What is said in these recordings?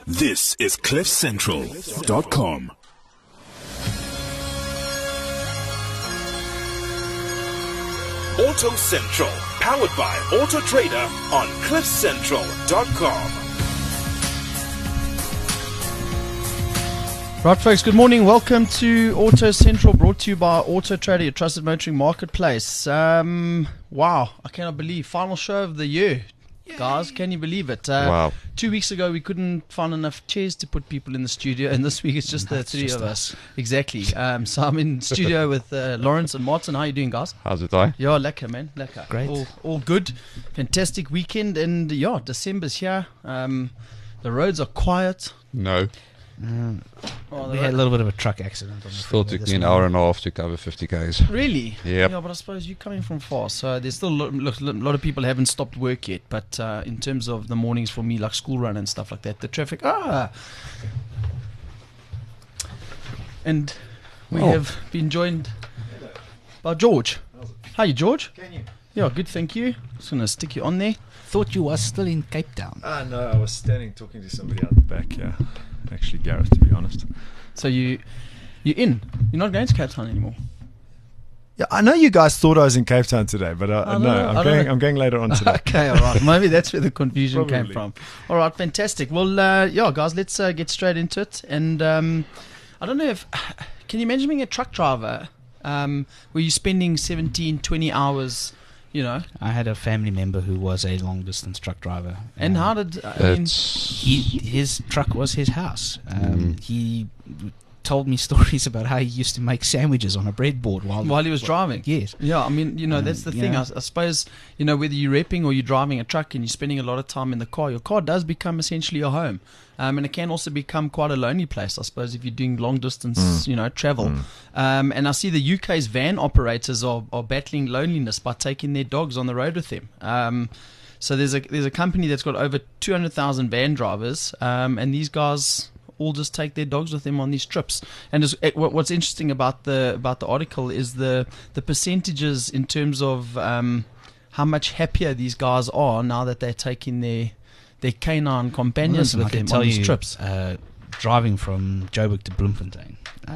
This is CliffCentral.com. Auto Central, powered by Auto Trader on CliffCentral.com. Right, folks, good morning. Welcome to Auto Central, brought to you by Auto Trader, your trusted motoring marketplace. Wow, I cannot believe. Final show of the year. Guys, can you believe it? Wow. 2 weeks ago, we couldn't find enough chairs to put people in the studio, and this week it's just the three of us. Exactly. So I'm in studio with Lawrence and Martin. How are you doing, guys? How's it, I? Yeah, lekker, man. Lekker. Great. All good. Fantastic weekend, and yeah, December's here. The roads are quiet. No. We had a little bit of a truck accident on the Still freeway took this me an morning. hour and a half to cover 50 Ks. Really? Yep. Yeah, but I suppose you're coming from far, so there's still a lot of people haven't stopped work yet. But in terms of the mornings for me, like school run and stuff like that, the traffic. And we have been joined by George. Hi, George. Can you? Yeah, good, thank you. Just gonna stick you on there. Thought you was still in Cape Town. No, I was standing talking to somebody out the back, yeah. Actually, Gareth, to be honest. So you're in. You're not going to Cape Town anymore. Yeah, I know you guys thought I was in Cape Town today, but I don't know. I'm going later on today. Okay, all right. Maybe that's where the confusion came Probably. from. All right, fantastic. Well, yeah, guys, let's get straight into it. And I don't know if... Can you imagine being a truck driver where you're spending 17, 20 hours, you know? I had a family member who was a long distance truck driver. And how did... I mean, his truck was his house. He told me stories about how he used to make sandwiches on a breadboard while he was driving? Yes. Yeah, I mean, you know, that's the thing. yeah. I suppose, you know, whether you're repping or you're driving a truck and you're spending a lot of time in the car, your car does become essentially your home. And it can also become quite a lonely place, I suppose, if you're doing long distance, you know, travel. And I see the UK's van operators are battling loneliness by taking their dogs on the road with them. So there's a company that's got over 200,000 van drivers, and these guys all just take their dogs with them on these trips. And what's interesting about the article is the percentages in terms of how much happier these guys are now that they're taking their canine companions Listen, I with can them tell on these you, trips. driving from Joburg to Bloemfontein,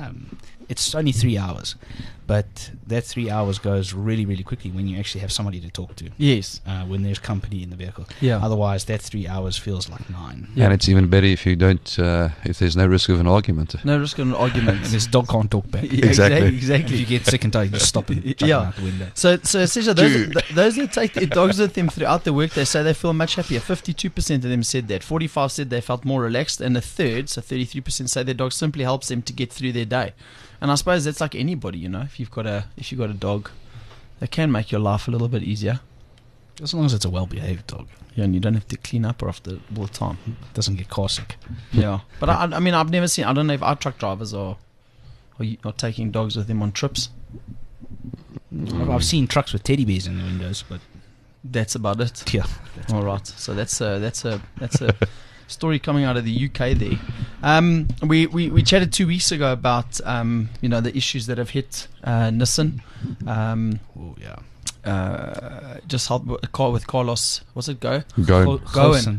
it's only 3 hours, but that 3 hours goes really, really quickly when you actually have somebody to talk to. Yes. When there's company in the vehicle. Yeah. Otherwise, that 3 hours feels like 9. Yeah. And it's even better if you don't, if there's no risk of an argument. No risk of an argument. And this dog can't talk back. Yeah, Exactly. If Exactly. you get sick and tired, you just stop and chuck Yeah. them out the window. So essentially, those that take their dogs with them throughout the work, they say they feel much happier. 52% of them said that. 45% said they felt more relaxed, and a third, so 33%, say their dog simply helps them to get through their day. And I suppose that's like anybody, you know. If you've got a dog, they can make your life a little bit easier. As long as it's a well-behaved dog. Yeah, and you don't have to clean up after all the time. It doesn't get car sick. Yeah, but I mean, I've never seen. I don't know if our truck drivers are taking dogs with them on trips. I've seen trucks with teddy bears in the windows, but That's about it. yeah. All right, so that's a story coming out of the UK there. We chatted 2 weeks ago about you know, the issues that have hit Nissan. Oh, yeah. Just help with Carlos. What's it go? Go. Goen.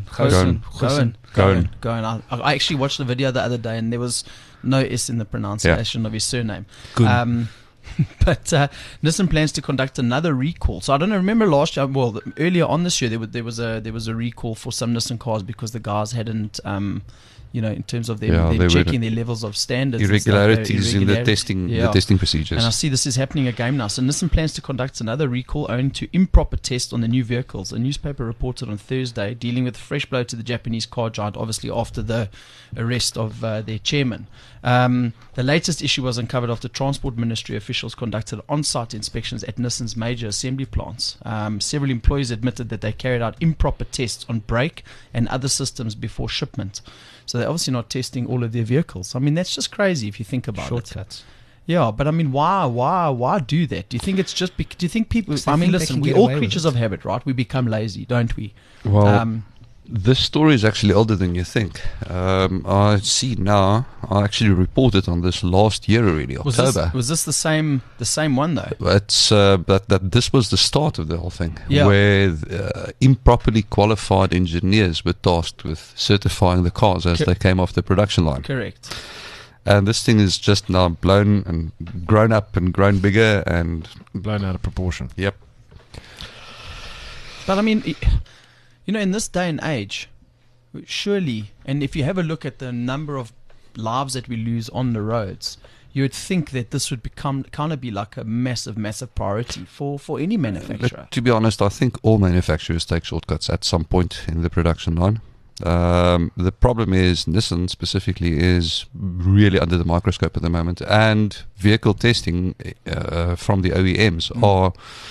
I actually watched the video the other day, and there was no S in the pronunciation of his surname. Good. But Nissan plans to conduct another recall. So I don't know. Remember last year? Well, earlier on this year, there was a recall for some Nissan cars because the guys hadn't, you know, in terms of them checking their levels of standards, and stuff, Irregularities in the testing, Yeah. the testing procedures. And I see this is happening again now. So Nissan plans to conduct another recall owing to improper tests on the new vehicles. A newspaper reported on Thursday, dealing with a fresh blow to the Japanese car giant, obviously after the arrest of their chairman. The latest issue was uncovered after Transport Ministry officials conducted on-site inspections at Nissan's major assembly plants. Several employees admitted that they carried out improper tests on brake and other systems before shipment. So they're obviously not testing all of their vehicles. I mean, that's just crazy if you think about it. Shortcuts. Yeah, but I mean, why do that? Do you think it's just? Do you think people? Because they I mean, think they listen, can we're get all away with creatures it. of habit, right? We become lazy, don't we? Well, This story is actually older than you think. I see now. I actually reported on this last year already, October. Was this the same one though? It's that this was the start of the whole thing, Yeah. where improperly qualified engineers were tasked with certifying the cars as they came off the production line. Correct. And this thing is just now blown and grown up and grown bigger, and Blown out of proportion. yep. But I mean, in this day and age, surely, and if you have a look at the number of lives that we lose on the roads, you would think that this would kind of be like a massive, massive priority for any manufacturer. But to be honest, I think all manufacturers take shortcuts at some point in the production line. The problem is Nissan specifically is really under the microscope at the moment, and vehicle testing from the OEMs are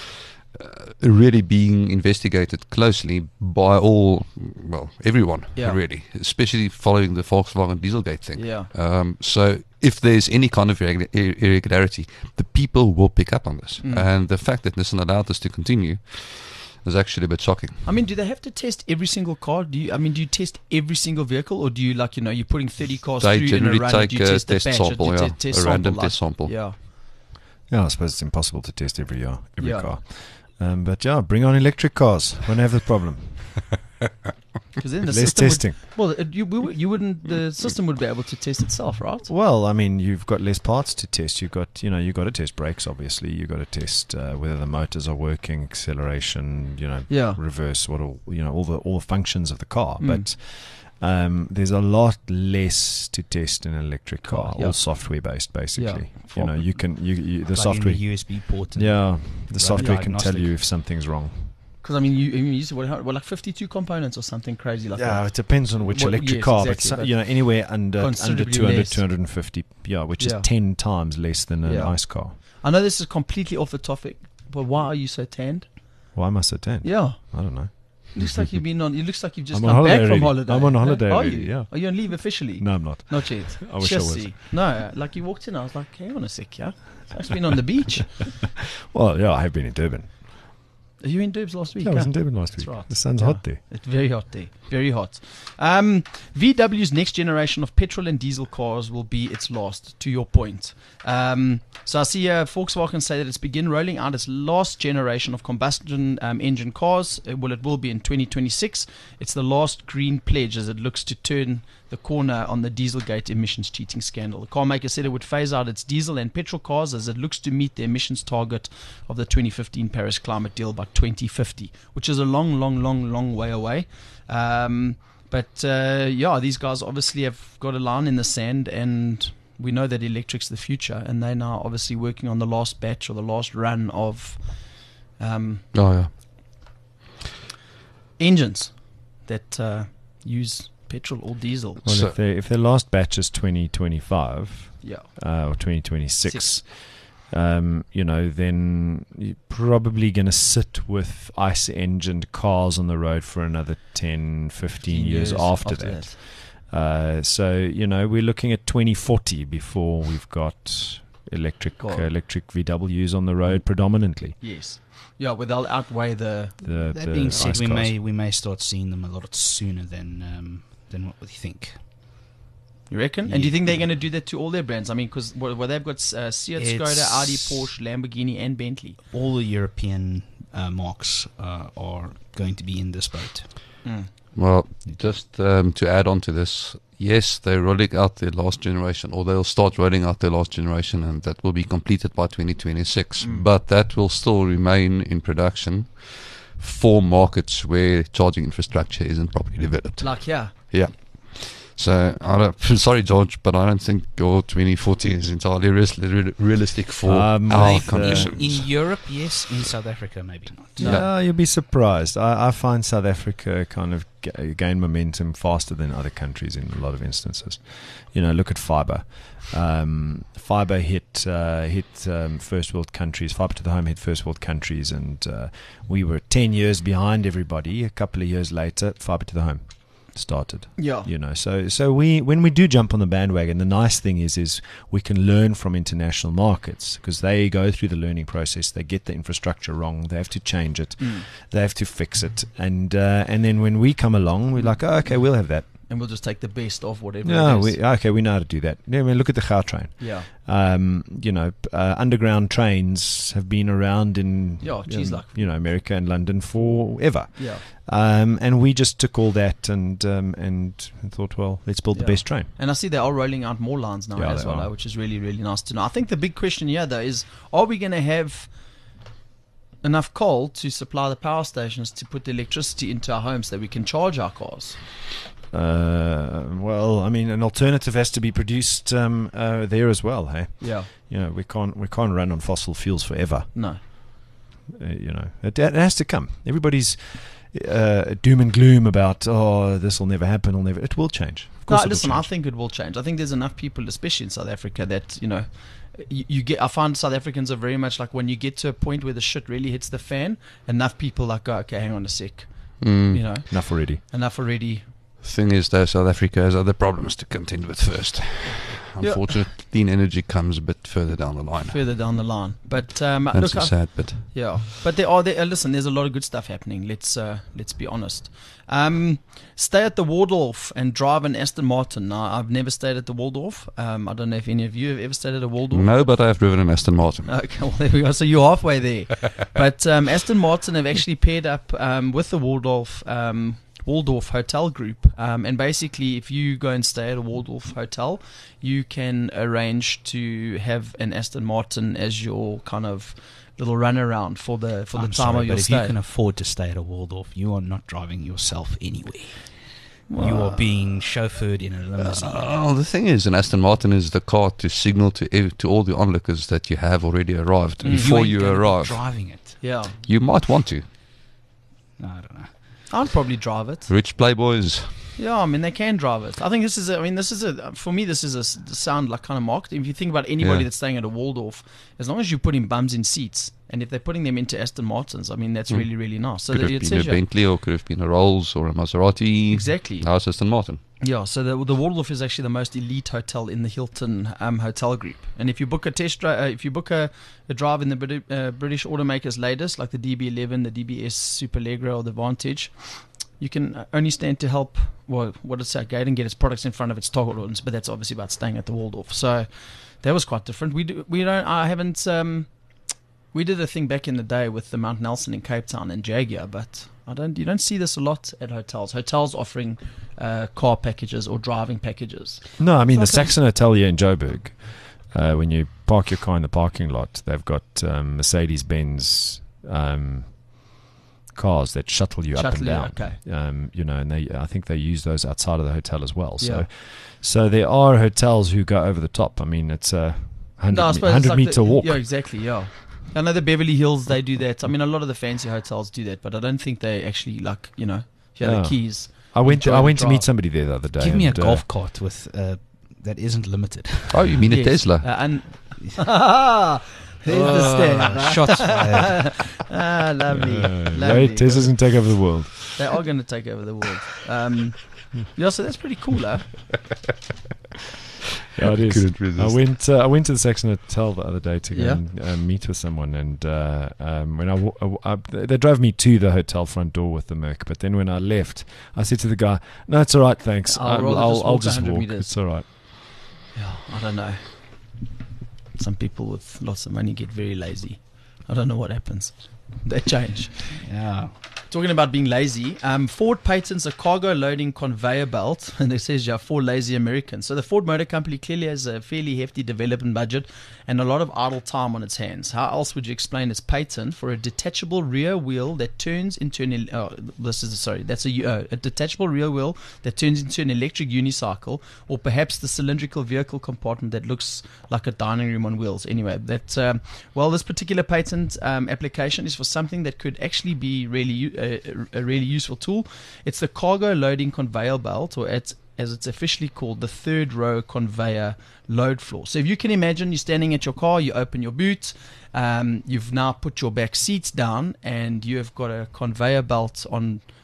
really being investigated closely by everyone, Yeah. really, especially following the Volkswagen Dieselgate thing. Yeah. So if there's any kind of irregularity, the people will pick up on this. And the fact that Nissan allowed this to continue is actually a bit shocking. I mean, do they have to test every single car? Do you test every single vehicle, or do you you're putting 30 cars They through in a generally run? take Do you a test the test batch, sample, or do you yeah, test a random sample, test sample. Yeah. Yeah, I suppose it's impossible to test every Yeah. car. But yeah, bring on electric cars. Won't have the problem. Because then the Less system testing. you wouldn't. The system would be able to test itself, right? Well, I mean, you've got less parts to test. You've got to test brakes, obviously. You've got to test whether the motors are working, acceleration, Yeah. reverse, all the functions of the car. But there's a lot less to test in an electric car, Yeah. all software based, basically. Yeah. You can the Plug software. in the USB port. And Yeah, the software can tell diagnostic. you if something's wrong. Because I mean, you said what, like 52 components or something crazy like Yeah, that. it depends on which Well, electric yes, car, exactly, but but anywhere under considerably 200, less. 250, which is Yeah. 10 times less than an Yeah. ICE car. I know this is completely off the topic, but why are you so tanned? Why am I so 10? Yeah, I don't know. looks like you've been on. It looks like you've just I'm on come back holiday from already. holiday. I'm on holiday Are already, you? yeah. Are you on leave officially? No, I'm not. Not yet. I wish I Just was. see. No, like you walked in, I was like, hang on a sec, yeah. I've been on the beach. Well, yeah, I have been in Durban. Are you in Dubs last week? Yeah, I was huh? in Durban last That's week. right. The sun's Yeah. hot there. It's very hot there. Very hot. VW's next generation of petrol and diesel cars will be its last, to your point. So I see Volkswagen say that it's begin rolling out its last generation of combustion engine cars. It will be in 2026. It's the last green pledge as it looks to turn the corner on the Dieselgate emissions cheating scandal. The car maker said it would phase out its diesel and petrol cars as it looks to meet the emissions target of the 2015 Paris Climate Deal by 2050, which is a long way away. But these guys obviously have got a line in the sand, and we know that electric's the future, and they're now obviously working on the last batch or the last run of engines that use petrol or diesel. Well, So- if their last batch is 2025 Yeah. or 2026, then you're probably going to sit with ICE-engined cars on the road for another 10, 15 years after that. So we're looking at 2040 before we've got electric VWs on the road predominantly. Yes. Yeah, well, they'll outweigh the... That being said, ICE we cars. may start seeing them a lot sooner than what we think. You reckon? And do you think they're going to do that to all their brands? I mean, because they've got Seat, Skoda, Audi, Porsche, Lamborghini, and Bentley. All the European marks are going to be in this boat. Well, just to add on to this, yes, they're rolling out their last generation, or they'll start rolling out their last generation, and that will be completed by 2026. But that will still remain in production for markets where charging infrastructure isn't properly developed. Like, yeah. Yeah. So, sorry, George, but I don't think your 2040 is entirely realistic for our with, conditions. In Europe, yes. In South Africa, maybe not. Yeah, you'll be surprised. I find South Africa kind of gain momentum faster than other countries in a lot of instances. Look at fibre. Fibre hit first world countries. Fibre to the home hit first world countries, and we were 10 years behind everybody. A couple of years later, fibre to the home. started. Yeah. You know, so when we do jump on the bandwagon, the nice thing is we can learn from international markets, because they go through the learning process. They get the infrastructure wrong. They have to change it. They have to fix it. And then when we come along, we're like, oh, okay, we'll have that. And we'll just take the best of whatever No, it is. we know how to do that. Yeah, I mean, look at the Gautrain. Yeah. You know, underground trains have been around in America and London forever. Yeah. And we just took all that and thought, well, let's build the best train. And I see they are rolling out more lines now as well, which is really, really nice to know. I think the big question here, though, is are we going to have enough coal to supply the power stations to put the electricity into our homes so that we can charge our cars? Well, I mean, an alternative has to be produced there as well. Hey, yeah. You know, we can't run on fossil fuels forever. No. You know, it has to come. Everybody's doom and gloom about this will never happen. It will change. Of course, listen, I think it will change. I think there's enough people, especially in South Africa, that you get. I find South Africans are very much like when you get to a point where the shit really hits the fan. Enough people like go, okay, hang on a sec. You know, enough already. Thing is, though, South Africa has other problems to contend with first. Unfortunately, clean energy comes a bit further down the line. But that's a sad bit. Yeah, but listen, there's a lot of good stuff happening. Let's be honest. Stay at the Waldorf and drive an Aston Martin. Now, I've never stayed at the Waldorf. I don't know if any of you have ever stayed at a Waldorf. No, but I've driven an Aston Martin. Okay, well, there we go. So you're halfway there. But Aston Martin have actually paired up with the Waldorf Hotel Group, and basically if you go and stay at a Waldorf hotel, you can arrange to have an Aston Martin as your kind of little runaround for the time of your stay. If you can afford to stay at a Waldorf, you are not driving yourself anywhere. You are being chauffeured in a limousine. The thing is, an Aston Martin is the car to signal to all the onlookers that you have already arrived before you arrive. Driving it. Yeah. You might want to. No, I don't know. I'd probably drive it. Rich playboys. Yeah, I mean they can drive it. I think this is for me this is a sound like kind of marketing. If you think about anybody that's staying at a Waldorf, as long as you're putting bums in seats, and if they're putting them into Aston Martins, I mean that's really, really nice. So could have been a Bentley, or could have been a Rolls or a Maserati. Exactly. Now it's Aston Martin. Yeah, so the Waldorf is actually the most elite hotel in the Hilton hotel group. And if you book a if you book a drive in the British automakers latest, like the DB11, the DBS Superleggera, or the Vantage, you can only stand to help. Well, what did it say? Gaydon get its products in front of its target audience, but that's obviously about staying at the Waldorf. So that was quite different. We did a thing back in the day with the Mount Nelson in Cape Town and Jaguar, but you don't see this a lot at hotels. Hotels offering car packages or driving packages. No, I mean the Saxon Hotel here in Joburg. When you park your car in the parking lot, they've got Mercedes-Benz cars that shuttle you up and down. Okay. And I think they use those outside of the hotel as well. So there are hotels who go over the top. I mean, it's a 100-meter walk. Yeah, exactly. Yeah. I know the Beverly Hills, they do that. I mean, a lot of the fancy hotels do that, but I don't think they actually the keys. I went to meet somebody there the other day. Give me a golf cart with that isn't limited. Oh, you mean a Tesla? There's the stare. Shots fired. Lovely. Teslas can take over the world. They are going to take over the world. So that's pretty cool, huh? Yeah, it is. I went to the Saxon Hotel the other day to go and meet with someone, and when they drove me to the hotel front door with the Merc. But then when I left, I said to the guy, "No, it's all right, thanks. I'll just walk. It's all right." Yeah, I don't know. Some people with lots of money get very lazy. I don't know what happens. They change. Yeah. Talking about being lazy, Ford patents a cargo loading conveyor belt, and it says for lazy Americans. So the Ford Motor Company clearly has a fairly hefty development budget and a lot of idle time on its hands. How else would you explain its patent for a detachable rear wheel that turns into a detachable rear wheel that turns into an electric unicycle, or perhaps the cylindrical vehicle compartment that looks like a dining room on wheels? Anyway, this particular patent application is for something that could actually be a really useful tool. It's the cargo loading conveyor belt, or as it's officially called, the third row conveyor load floor. So if you can imagine, you're standing at your car, you open your boot, you've now put your back seats down, and you've got a conveyor belt on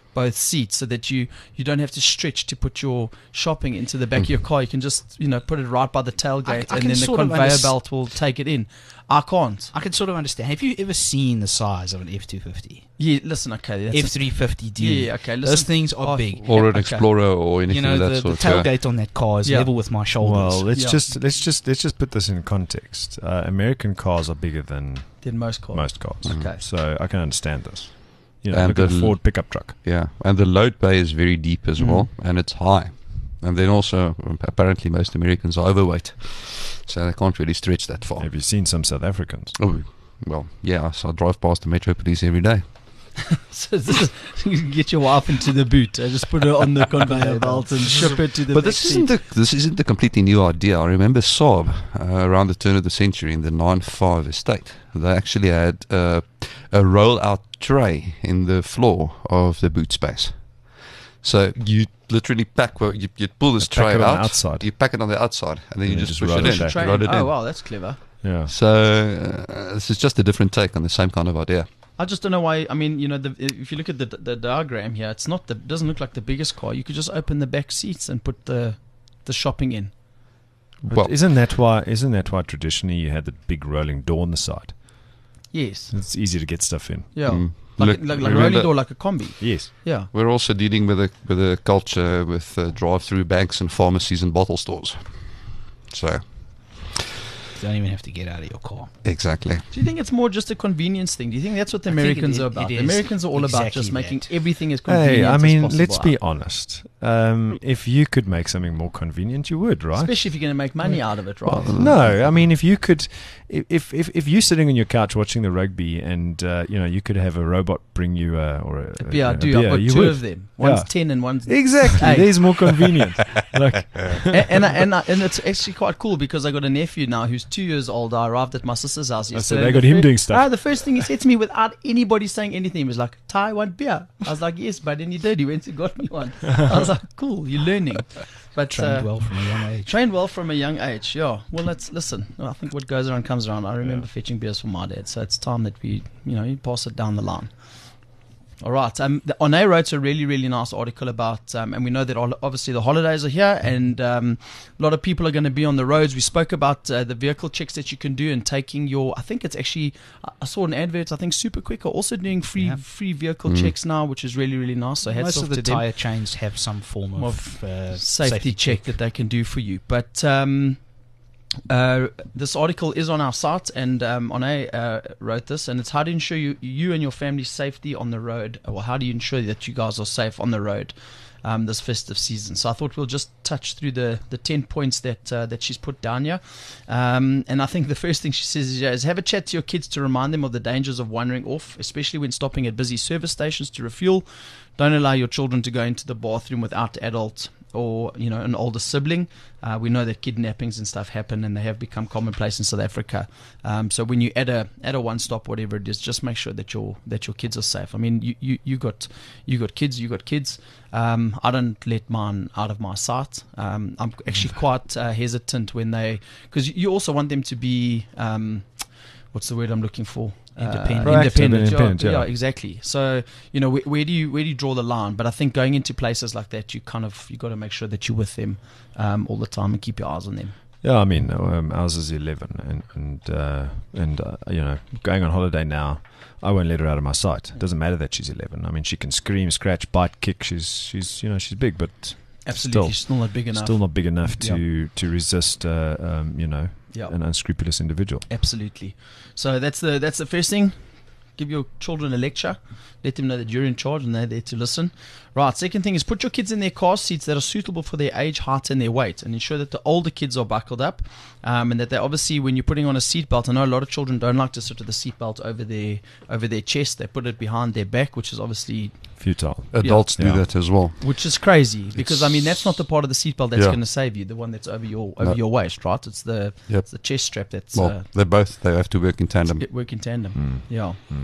both seats so that you don't have to stretch to put your shopping into the back of your car. You can just put it right by the tailgate, I and can then the sort of conveyor belt will take it in. I can't. I can sort of understand. Have you ever seen the size of an F250? Yeah, listen, okay. F350D. Yeah, okay. Listen, those things are big. Or an okay. Explorer or anything of that the sort. tailgate on that car is Yeah. level with my shoulders. Well, let's Yeah. just put this in context. American cars are bigger than Than most cars. most cars. Okay. So I can understand this. And Look at a the- Ford pickup truck. Yeah, and the load bay is very deep as well, and it's high. And then also, apparently, most Americans are overweight, so they can't really stretch that far. Have you seen some South Africans? Oh, well, yeah, so I drive past the Metro Police every day. So this is, you can get your wife into the boot. Just put her on the conveyor belt and ship her to the But back this isn't a completely new idea. I remember Saab around the turn of the century in the 9.5 estate. They actually had a roll-out tray in the floor of the boot space. So you literally you pull this Pack tray it on out. the outside. You pack it on the outside, and then you And just just push roll it it in. back. Train. Roll it Oh in. wow, that's clever. Yeah. So this is just a different take on the same kind of idea. I just don't know why. I mean, if you look at the diagram here, it's not doesn't look like the biggest car. You could just open the back seats and put the shopping in. But Well- isn't that why traditionally you had the big rolling door on the side? Yes. It's easy to get stuff in. Yeah. Mm. Like Look, a remember- rolling door, like a combi. Yes. Yeah. We're also dealing with a culture with drive-through banks and pharmacies and bottle stores. So You don't even have to get out of your car. exactly. Do you think it's more just a convenience thing? Do you think that's what the I think Americans it are about? is The Americans are all about exactly just making that. everything as convenient Hey, I as mean, possible. let's be honest. If you could make something more convenient, you would, right? Especially if you're going to make money out of it, right? No, I mean, if you could, if you're sitting on your couch watching the rugby, and you could have a robot bring you a Yeah, I a do. I've got you two would. of them. One's Yeah. 10 and one's Exactly. Hey. There's more convenient. Like, and it's actually quite cool because I got a nephew now who's 2 years old. I arrived at my sister's house so yesterday. they got him doing stuff. The first thing he said to me without anybody saying anything, he was like, "Ty, want beer?" I was like, "Yes," but then he did. He went and got me one. I was like, "Cool, you're learning." But Trained well from a young age. trained well from a young age. Yeah. Well, let's listen. I think what goes around comes around. I remember fetching beers for my dad, so it's time that we, you pass it down the line. All right. Onay wrote a really, really nice article about, and we know that obviously the holidays are here, and a lot of people are going to be on the roads. We spoke about the vehicle checks that you can do and taking your. I think it's actually. I saw an advert. I think Super Quick are also doing free vehicle checks now, which is really, really nice. So hats Most off of the to them. tyre chains have some form of Safety check that they can do for you. But this article is on our site, and Onay wrote this, and it's how to ensure you and your family's safety on the road, or how do you ensure that you guys are safe on the road this festive season. So I thought we'll just touch through the 10 points that she's put down here. And I think the first thing she says is have a chat to your kids to remind them of the dangers of wandering off, especially when stopping at busy service stations to refuel. Don't allow your children to go into the bathroom without adult or an older sibling. We know that kidnappings and stuff happen, and they have become commonplace in South Africa. So when you add a one stop, whatever it is, just make sure that your kids are safe. I mean, you got kids. I don't let mine out of my sight. I'm actually quite hesitant when because you also want them to be what's the word I'm looking for? Independent, yeah, exactly. So where do you draw the line? But I think going into places like that, you got to make sure that you're with them all the time and keep your eyes on them. Yeah, I mean, ours is 11, and going on holiday now, I won't let her out of my sight. It doesn't matter that she's 11. I mean, she can scream, scratch, bite, kick. She's big, but absolutely still not big enough. Still not big enough to resist, an unscrupulous individual. Absolutely. So that's the first thing. Give your children a lecture. Let them know that you're in charge and they're there to listen. Right. Second thing is put your kids in their car seats that are suitable for their age, height, and their weight, and ensure that the older kids are buckled up, and that they obviously, when you're putting on a seatbelt, I know a lot of children don't like to sit with the seatbelt over their chest. They put it behind their back, which is obviously futile. Adults do that as well, which is crazy because I mean that's not the part of the seatbelt that's going to save you. The one that's over your waist, right? It's the chest strap that's. Well, they have to work in tandem. Work in tandem. Yeah.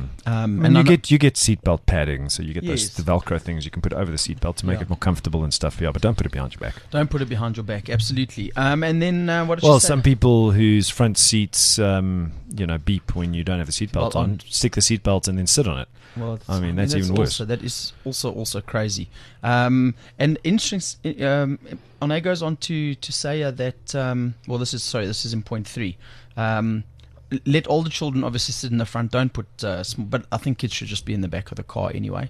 And I know- you get seatbelt padding, so you get Yes. the Velcro things you can put over the seatbelt to make Yeah. it more comfortable and stuff. Yeah, but don't put it behind your back. Don't put it behind your back. Absolutely. And then what did Well, you say? some people whose front seats, beep when you don't have the seatbelt Belt on, on. stick the seatbelt and then sit on it. Well, it's- I mean, that's even worse. That is also crazy. And interesting. Onay goes on to say that. This is in point 3. Let older children obviously sit in the front. Don't put but I think kids should just be in the back of the car anyway.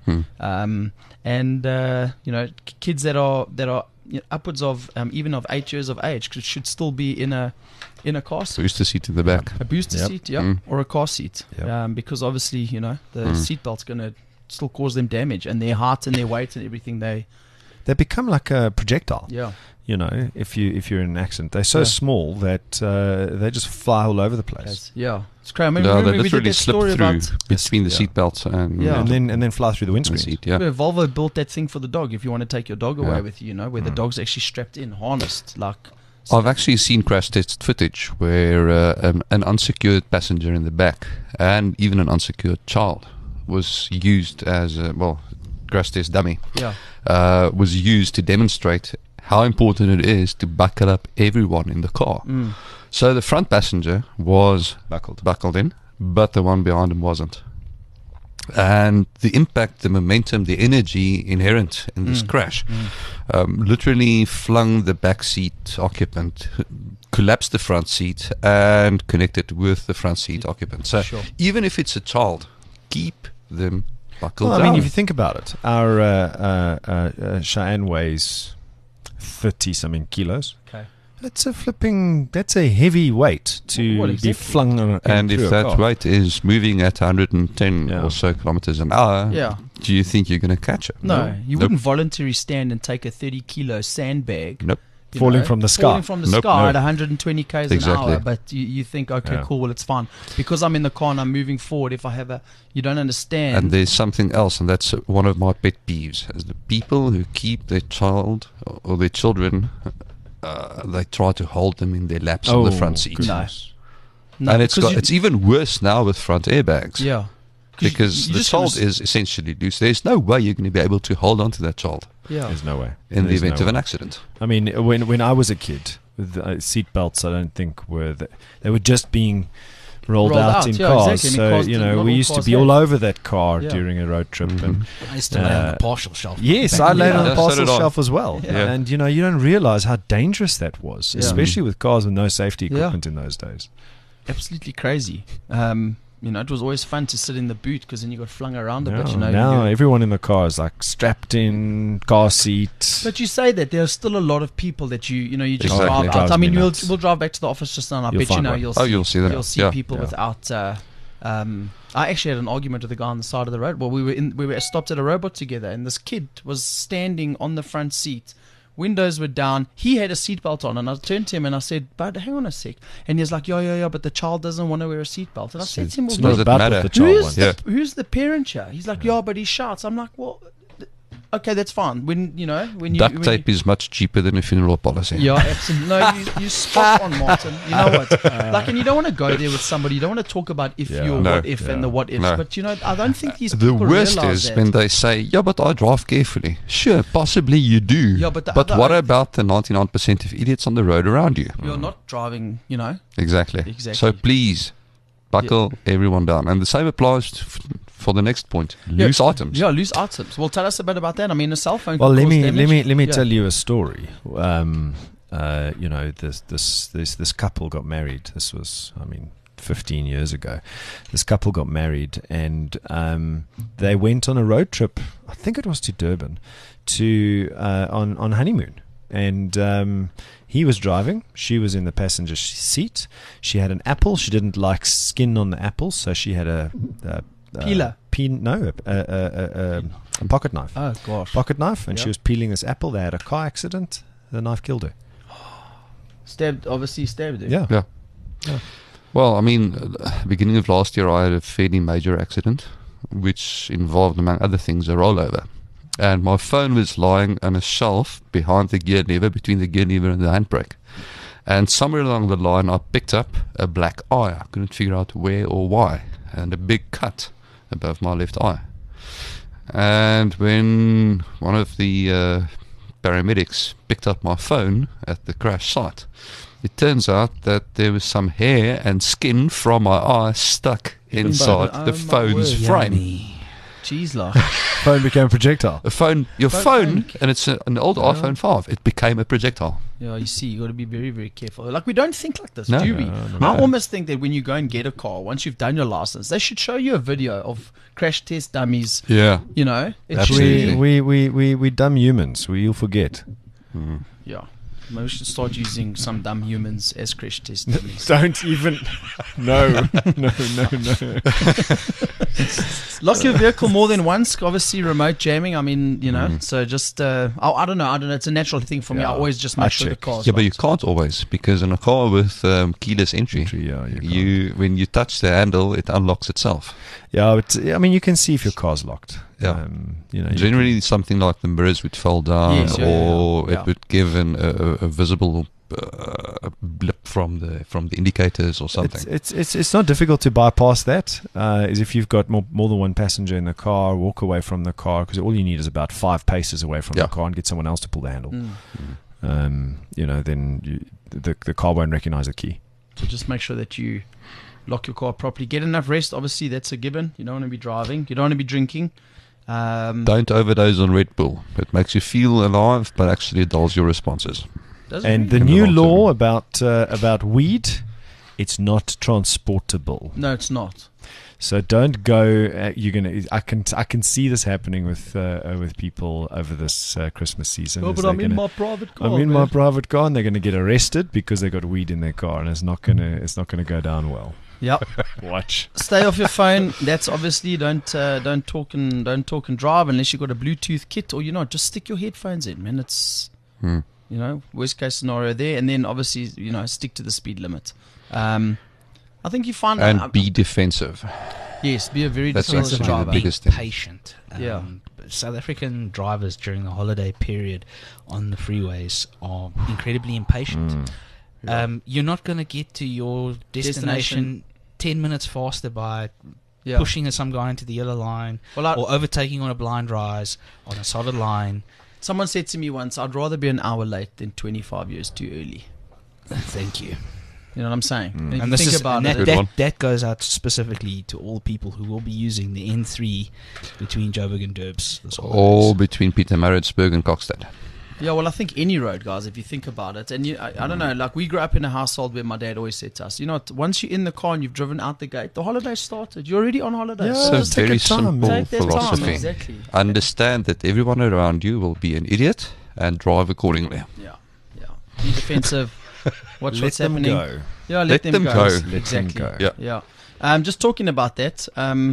Kids that are upwards of even of 8 years of age should still be in a car seat. Booster seat in the back. A booster Yep. seat, yeah, Mm. or a car seat, Yep. because obviously the seatbelt's going to still cause them damage, and their height and their weight and everything. They become like a projectile. Yeah, If you're in an accident, they're so small that they just fly all over the place, it's crazy. I mean, No, remember they we did literally that slip story through about between the Yeah. seatbelts and Yeah. and then fly through the the windscreen. seat. Yeah. where Volvo built that thing for the dog. If you want to take your dog away Yeah. with you, where the dog's actually strapped in, harnessed, like. I've actually seen crash test footage where an unsecured passenger in the back and even an unsecured child was used as a crash test dummy. Yeah, Was used to demonstrate how important it is to buckle up everyone in the car. So the front passenger was buckled in, but the one behind him wasn't. And the impact, the momentum, the energy inherent in this crash literally flung the back seat occupant, collapsed the front seat, and connected with the front seat occupant. So Sure. even if it's a child, keep them buckled Well, I down. mean, if you think about it, our Cheyenne weighs 30-something kilos. okay. That's a heavy weight to Well, be exactly. flung on And through if a that car. weight is moving at 110 Yeah. or so kilometers an hour, Yeah. do you think you're going to catch it? No, you Nope. wouldn't voluntarily stand and take a 30-kilo sandbag. Nope. Falling from the sky. Falling from the Nope, sky no. at 120 k's Exactly. an hour, but you think, okay, Yeah. cool, well, it's fine because I'm in the car and I'm moving forward. If I have you don't understand. And there's something else, and that's one of my pet peeves, is the people who keep their child or their children, they try to hold them in their laps on the front seat. goodness. No, And because it's even worse now with front airbags. yeah, Because you the just child gonna is essentially loose. There's no way you're going to be able to hold on to that child yeah. There's no way. in the There's event no of an way. accident. I mean, when I was a kid, seat belts, I don't think they were just being rolled Rolled out out, in yeah, cars. exactly. I mean, So cars did- not we all used to cars be had. all over that car Yeah. during a road trip. And I used to lay on the Uh, partial shelf. yes, Back I in the laid day. on the Yeah, so parcel did I. shelf as well. Yeah. And you don't realize how dangerous that was, Yeah. especially with cars with no safety Yeah. equipment in those days. Absolutely crazy. It was always fun to sit in the boot because then you got flung around a bit. Now everyone in the car is like strapped in, car seat. But you say that there are still a lot of people that you just Exactly. drive out. Drives I mean, me we'll nuts. drive back to the office just now, and I You'll bet you find know one. you'll see them. you'll see Yeah. people Yeah. without. I actually had an argument with a guy on the side of the road. Well, we were stopped at a robot together, and this kid was standing on the front seat. Windows were down. He had a seatbelt on, and I turned to him and I said, "Bud, hang on a sec." And he's like, "Yeah, but the child doesn't want to wear a seatbelt." And I said to him, It's "Well, Does not it about matter? what the child wants. Yeah. who's the parent here?" He's like, "Yeah, but he shouts." I'm like, "Well, okay, that's fine." When you Duct tape is much cheaper than a funeral policy. yeah, absolutely. No, you spot on, Martin. You know what? And you don't want to go there with somebody. You don't want to talk about if Yeah. you're No. what if and Yeah. the what ifs. No. But I don't think these The people worst realize is that. when they say, "Yeah, but I drive carefully." Sure, possibly you do. Yeah, but the but other- what about the 99% of idiots on the road around you? You're not driving. Exactly. Exactly. So please buckle everyone down, and the same applies for the next point: loose items. Yeah, loose items. Well, tell us a bit about that. I mean, a cell phone. Well, can let cause me damage. Yeah. tell you a story. This couple got married. This was, 15 years ago. This couple got married, and they went on a road trip. I think it was to Durban, on honeymoon. And he was driving. She was in the passenger seat. She had an apple. She didn't like skin on the apple, so she had a Peeler. A pocket knife. Oh gosh. Pocket knife, and Yeah. she was peeling this apple. They had a car accident. The knife killed her. Obviously stabbed her. Yeah. Yeah. Well, beginning of last year, I had a fairly major accident, which involved, among other things, a rollover. And my phone was lying on a shelf behind the gear lever, between the gear lever and the handbrake. And somewhere along the line, I picked up a black eye. I couldn't figure out where or why. And a big cut above my left eye. And when one of the paramedics picked up my phone at the crash site, it turns out that there was some hair and skin from my eye stuck inside the phone's frame. Yummy. Jeez, like. Phone became a projectile. Your phone, phone. and it's an old iPhone 5. It became a projectile. Yeah, you see, you got to be very, very careful. Like, we don't think like this, No. do we? No. I almost think that when you go and get a car, once you've done your license, they should show you a video of crash test dummies. Yeah. You know, it Absolutely. should We dumb humans. You'll forget. yeah. Maybe we should start using some dumb humans as crash test dummies. Don't even. No. Lock your vehicle more than once. Obviously, remote jamming. I mean, you know, so just I don't know. It's a natural thing for me. I Yeah. always just I make sure the check. car's Yeah, but you locked. can't always, because in a car with keyless entry, Yeah, when you touch the handle, it unlocks itself. Yeah, but I mean, you can see if your car's locked. Yeah. You know, Generally, something like the mirrors would fall down, Yes, yeah, or yeah. it would give a visible blip from the indicators or something. It's not difficult to bypass that. Is if you've got more than one passenger in the car, walk away from the car, because all you need is about 5 paces away from Yeah. the car and get someone else to pull the handle. Mm. You know, then the car won't recognize the key. So just make sure that you lock your car properly. Get enough rest. Obviously, that's a given. You don't want to be driving. You don't want to be drinking. Don't overdose on Red Bull. It makes you feel alive, but actually dulls your responses. Doesn't And it? the In the new long law about weed, it's not transportable. No, it's not. So don't go. You're gonna. I can see this happening with people over this Christmas season. Oh, is but they're I'm in gonna- my private car. I'm in my man. private car, and they're going to get arrested because they got weed in their car, and it's not gonna go down well. Yep. Watch. Stay off your phone. That's obviously don't talk and drive unless you've got a Bluetooth kit, or just stick your headphones in, man. It's worst case scenario there, and then obviously stick to the speed limit. I think you find And be defensive. yes, be a very That's defensive actually the driver. biggest Be thing. patient. Yeah. South African drivers during the holiday period on the freeways are incredibly impatient. You're not going to get to your destination 10 minutes faster by Yeah. pushing some guy into the yellow line Well, or overtaking on a blind rise on a solid line. someone said to me once, I'd rather be an hour late than 25 years too early. Thank you. You know what I'm saying? And if And you this think is about and it. Good that, one. that goes out specifically to all people who will be using the N3 between Joburg and Durbs this Or holidays. between Pietermaritzburg and Kokstad. Yeah, well, I think any road, guys, if you think about it. And I don't know, like we grew up in a household where my dad always said to us, once you're in the car and you've driven out the gate, the holiday started. You're already on holiday. Yeah, So just take very your time, simple man. Take their time, philosophy. exactly. Understand that everyone around you will be an idiot and drive accordingly. Yeah. Be defensive. Watch Let what's them happening. go. Yeah, let them go. Let them Exactly. go. Yeah. Just talking about that.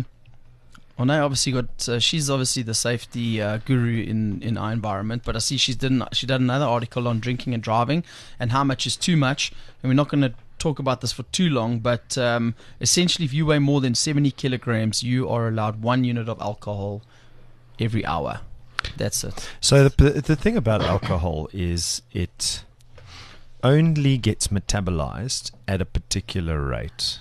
Onay obviously got. She's obviously the safety guru in our environment. But I see she did another article on drinking and driving and how much is too much. And we're not going to talk about this for too long. But essentially, if you weigh more than 70 kilograms, you are allowed 1 unit of alcohol every hour. That's it. So the thing about alcohol is it only gets metabolized at a particular rate.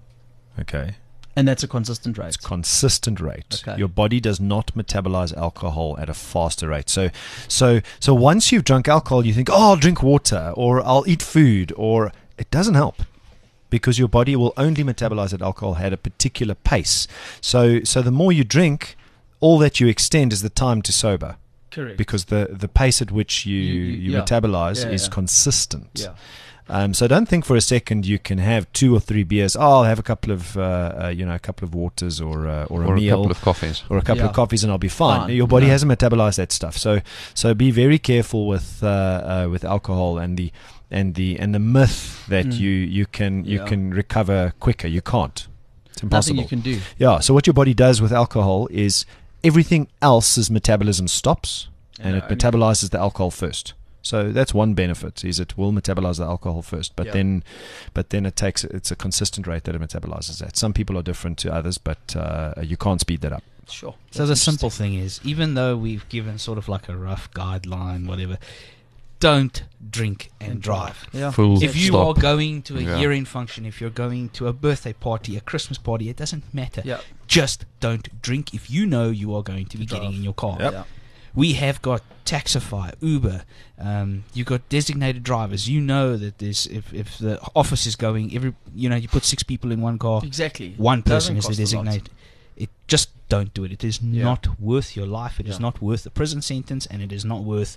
Okay. And that's a consistent rate. It's consistent rate. Okay. Your body does not metabolize alcohol at a faster rate. So once you've drunk alcohol, you think, oh, I'll drink water or I'll eat food, or it doesn't help because your body will only metabolize that alcohol at a particular pace. So the more you drink, all that you extend is the time to sober, Correct. because the pace at which you yeah. metabolize Yeah, is yeah. consistent. Yeah. So don't think for a second you can have 2 or 3 beers. Oh, I'll have a couple of a couple of waters or a Or a meal couple of coffees. or a couple Yeah. of coffees and I'll be fine. Fine. Your body No. hasn't metabolized that stuff. So be very careful with alcohol and the myth that you can recover quicker. You can't. It's Nothing impossible. you can do. Yeah. So what your body does with alcohol is everything else's metabolism stops and it metabolizes the alcohol first. So that's one benefit, is it will metabolize the alcohol first, but then it's a consistent rate that it metabolizes at. Some people are different to others, but you can't speed that up. Sure. So the simple thing is, even though we've given sort of like a rough guideline, whatever, don't drink and drive. Yeah. Full If you stop. are going to a Yeah. year-end function, if you're going to a birthday party, a Christmas party, it doesn't matter. Yeah. Just don't drink if you know you are going to be getting in your car. Yep. Yeah. We have got Taxify, Uber. You've got designated drivers. You know that there's if the office is going, you put 6 people in one car. Exactly. One person Doesn't is the cost a lot. designated. It just don't do it. It is Yeah. not worth your life. It is Yeah. not worth the prison sentence, and it is not worth,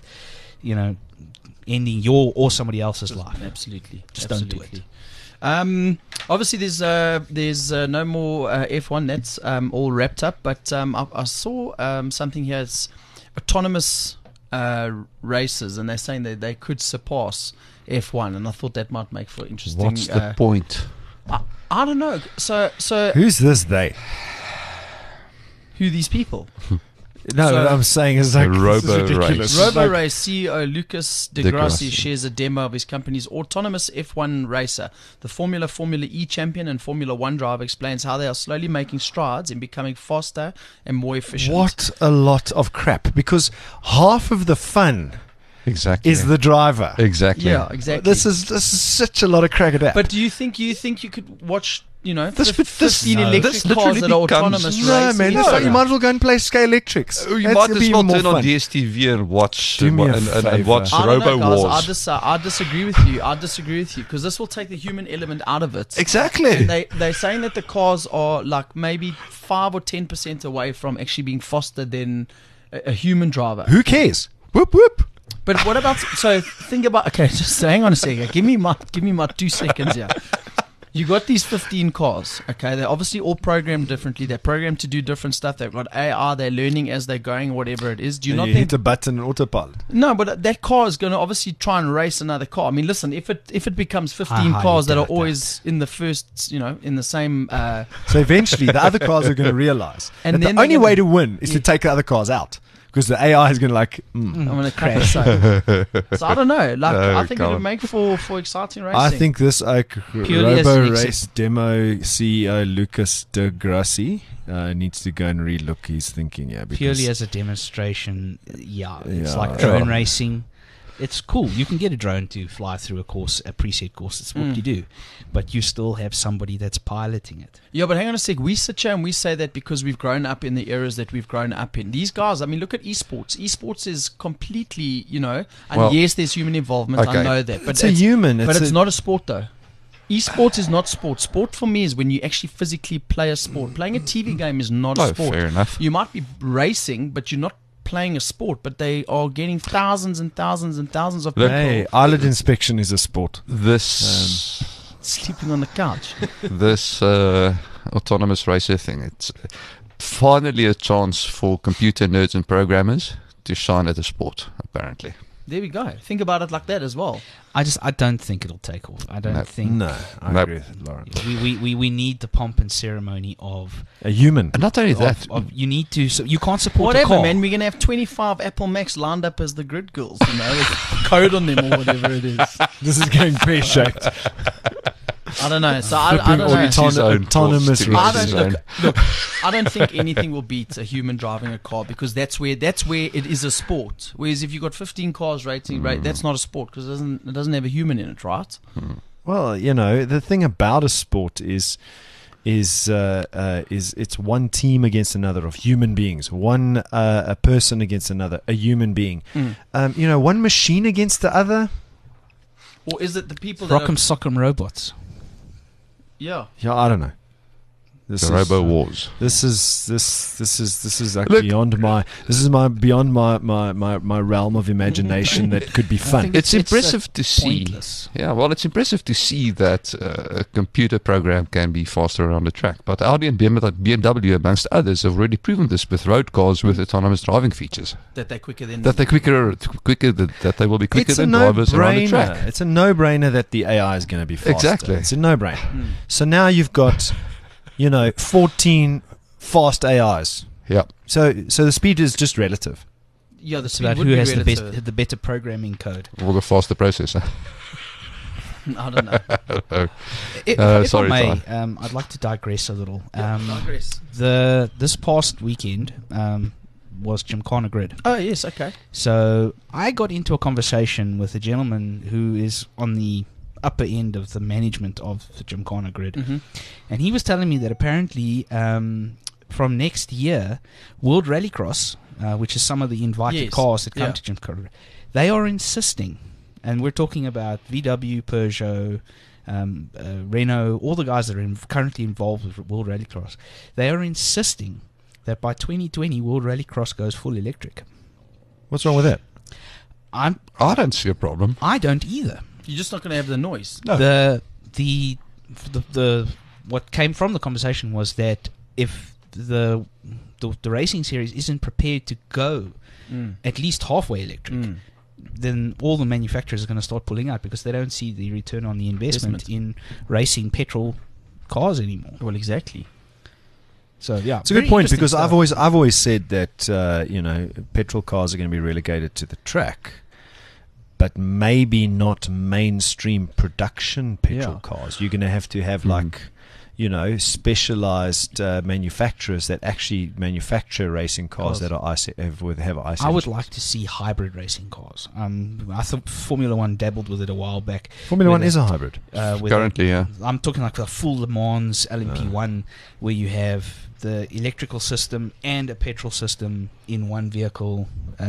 ending your or somebody else's life. Absolutely. Just don't do Absolutely. Obviously, there's no more F1. That's all wrapped up. But I saw something here. It's autonomous races, and they're saying that they could surpass F1. And I thought that might make for interesting. What's the point? I don't know. So Who's this they? who are these people? No, So- what I'm saying is like The this is Robo ridiculous. Race. RoboRace CEO Lucas de De Grassi Grassi. shares a demo of his company's autonomous F1 racer. The Formula E champion and Formula 1 driver explains how they are slowly making strides in becoming faster and more efficient. What a lot of crap! Because half of the fun Exactly. is the driver. Exactly. Yeah, exactly. This is such a lot of crack at that. But do you think you could watch, This- 15 no, electric this cars literally that are becomes- autonomous no, racing? man, No. you might as well go and play Scale Electrics. Oh, you That's might gonna as be well more turn on fun. DSTV and watch Do me a and watch favour. I don't know, Robo guys. Wars. I disagree with you. I disagree with you because this will take the human element out of it. Exactly. And they're saying that the cars are like maybe 5 or 10% away from actually being faster than a human driver. Who cares? Whoop whoop. But what about think about just hang on a second. Give me my 2 seconds here. You got these 15 cars, okay? They're obviously all programmed differently. They're programmed to do different stuff. They've got AI. They're learning as they're going, whatever it is. Do you not You think? hit a button and autopilot? No, but that car is going to obviously try and race another car. I mean, listen, if it becomes 15 highly cars that are doubt that. always in the first, in the same. So eventually, the other cars are going to realize And that then the they're only gonna- way to win is to take the other cars out, because the AI is going to I'm going to crash. So I don't know. Like Oh, I think it God. would make for exciting racing. I think this Purely as Robo an Race demo CEO Lucas de Grassi needs to go and relook his thinking. Yeah, because Purely as a demonstration, it's Yeah. like drone racing. It's cool. You can get a drone to fly through a preset course. That's what you do. But you still have somebody that's piloting it. Yeah, but hang on a sec. We sit here and we say that because we've grown up in the eras that we've grown up in. These guys, I mean, look at esports. Esports is completely, and Well, yes, there's human involvement. I okay. know that, but it's a human. But it's a- not a sport though. Esports is not sport. Sport for me is when you actually physically play a sport. Playing a TV game is not a Oh, sport. fair enough. You might be racing, but you're not playing a sport. But they are getting thousands and thousands and thousands of people Hey, island inspection is a sport. This sleeping on the couch. this autonomous racer thing. It's finally a chance for computer nerds and programmers to shine at a sport. Apparently, There we go. Think about it like that as well. I don't think it'll take off. I don't No. think. No, I Nope. agree with Lauren. We need the pomp and ceremony of. A human. and not only that, You need to. So you can't support a Whatever, car. man. We're gonna have 25 Apple Macs lined up as the grid girls. With code on them or whatever it is. This is going pear-shaped. I don't know. So I Flipping don't know. His own autonomous thoughts to I his don't own. look. I don't think anything will beat a human driving a car because that's where it is a sport. Whereas if you got 15 cars racing, that's not a sport because it doesn't have a human in it, right? Well, the thing about a sport is it's one team against another of human beings, one a person against another, a human being. One machine against the other. Or is it the people that Rock'em Sock'em Robots. yeah? Yeah, I don't know. This The Robo Wars. This is like Look- beyond my. This is beyond my realm of imagination that could be fun. think It's it's impressive to see. Pointless. Yeah, well, it's impressive to see that a computer program can be faster around the track. But Audi and BMW, amongst others, have already proven this with road cars with autonomous driving features. That they're quicker than That they're that they will be quicker It's a than drivers around the track. no-brainer. It's a no-brainer that the AI is going to be faster. Exactly. It's a no-brainer. So now you've got, 14 fast AIs. Yeah. So the speed is just relative. Yeah, the It's speed about would who be has relative. the better programming code. Or the faster processor. I don't know. If sorry, I may, I'd like to digress a little. Digress. This past weekend, was Gymkhana Grid. Oh, yes, okay. So I got into a conversation with a gentleman who is on the upper end of the management of the Gymkhana Grid. Mm-hmm. And he was telling me that apparently from next year, World Rallycross, which is some of the invited cars that come to Gymkhana Grid, they are insisting, and we're talking about VW, Peugeot, Renault, all the guys that are currently involved with World Rallycross, they are insisting that by 2020 World Rallycross goes full electric. What's wrong with that? I don't see a problem. I don't either. You're just not going to have the noise. No. The what came from the conversation was that if the racing series isn't prepared to go at least halfway electric, then all the manufacturers are going to start pulling out because they don't see the return on the investment in racing petrol cars anymore. Well, exactly. So yeah, it's a good point because I've always said that petrol cars are going to be relegated to the track, but maybe not mainstream production petrol cars. You're going to have like specialized manufacturers that actually manufacture racing cars that are have IC. I would like to see hybrid racing cars. I thought Formula One dabbled with it a while back. Formula One is a hybrid. Currently, I'm talking like a full Le Mans LMP1 where you have the electrical system and a petrol system in one vehicle.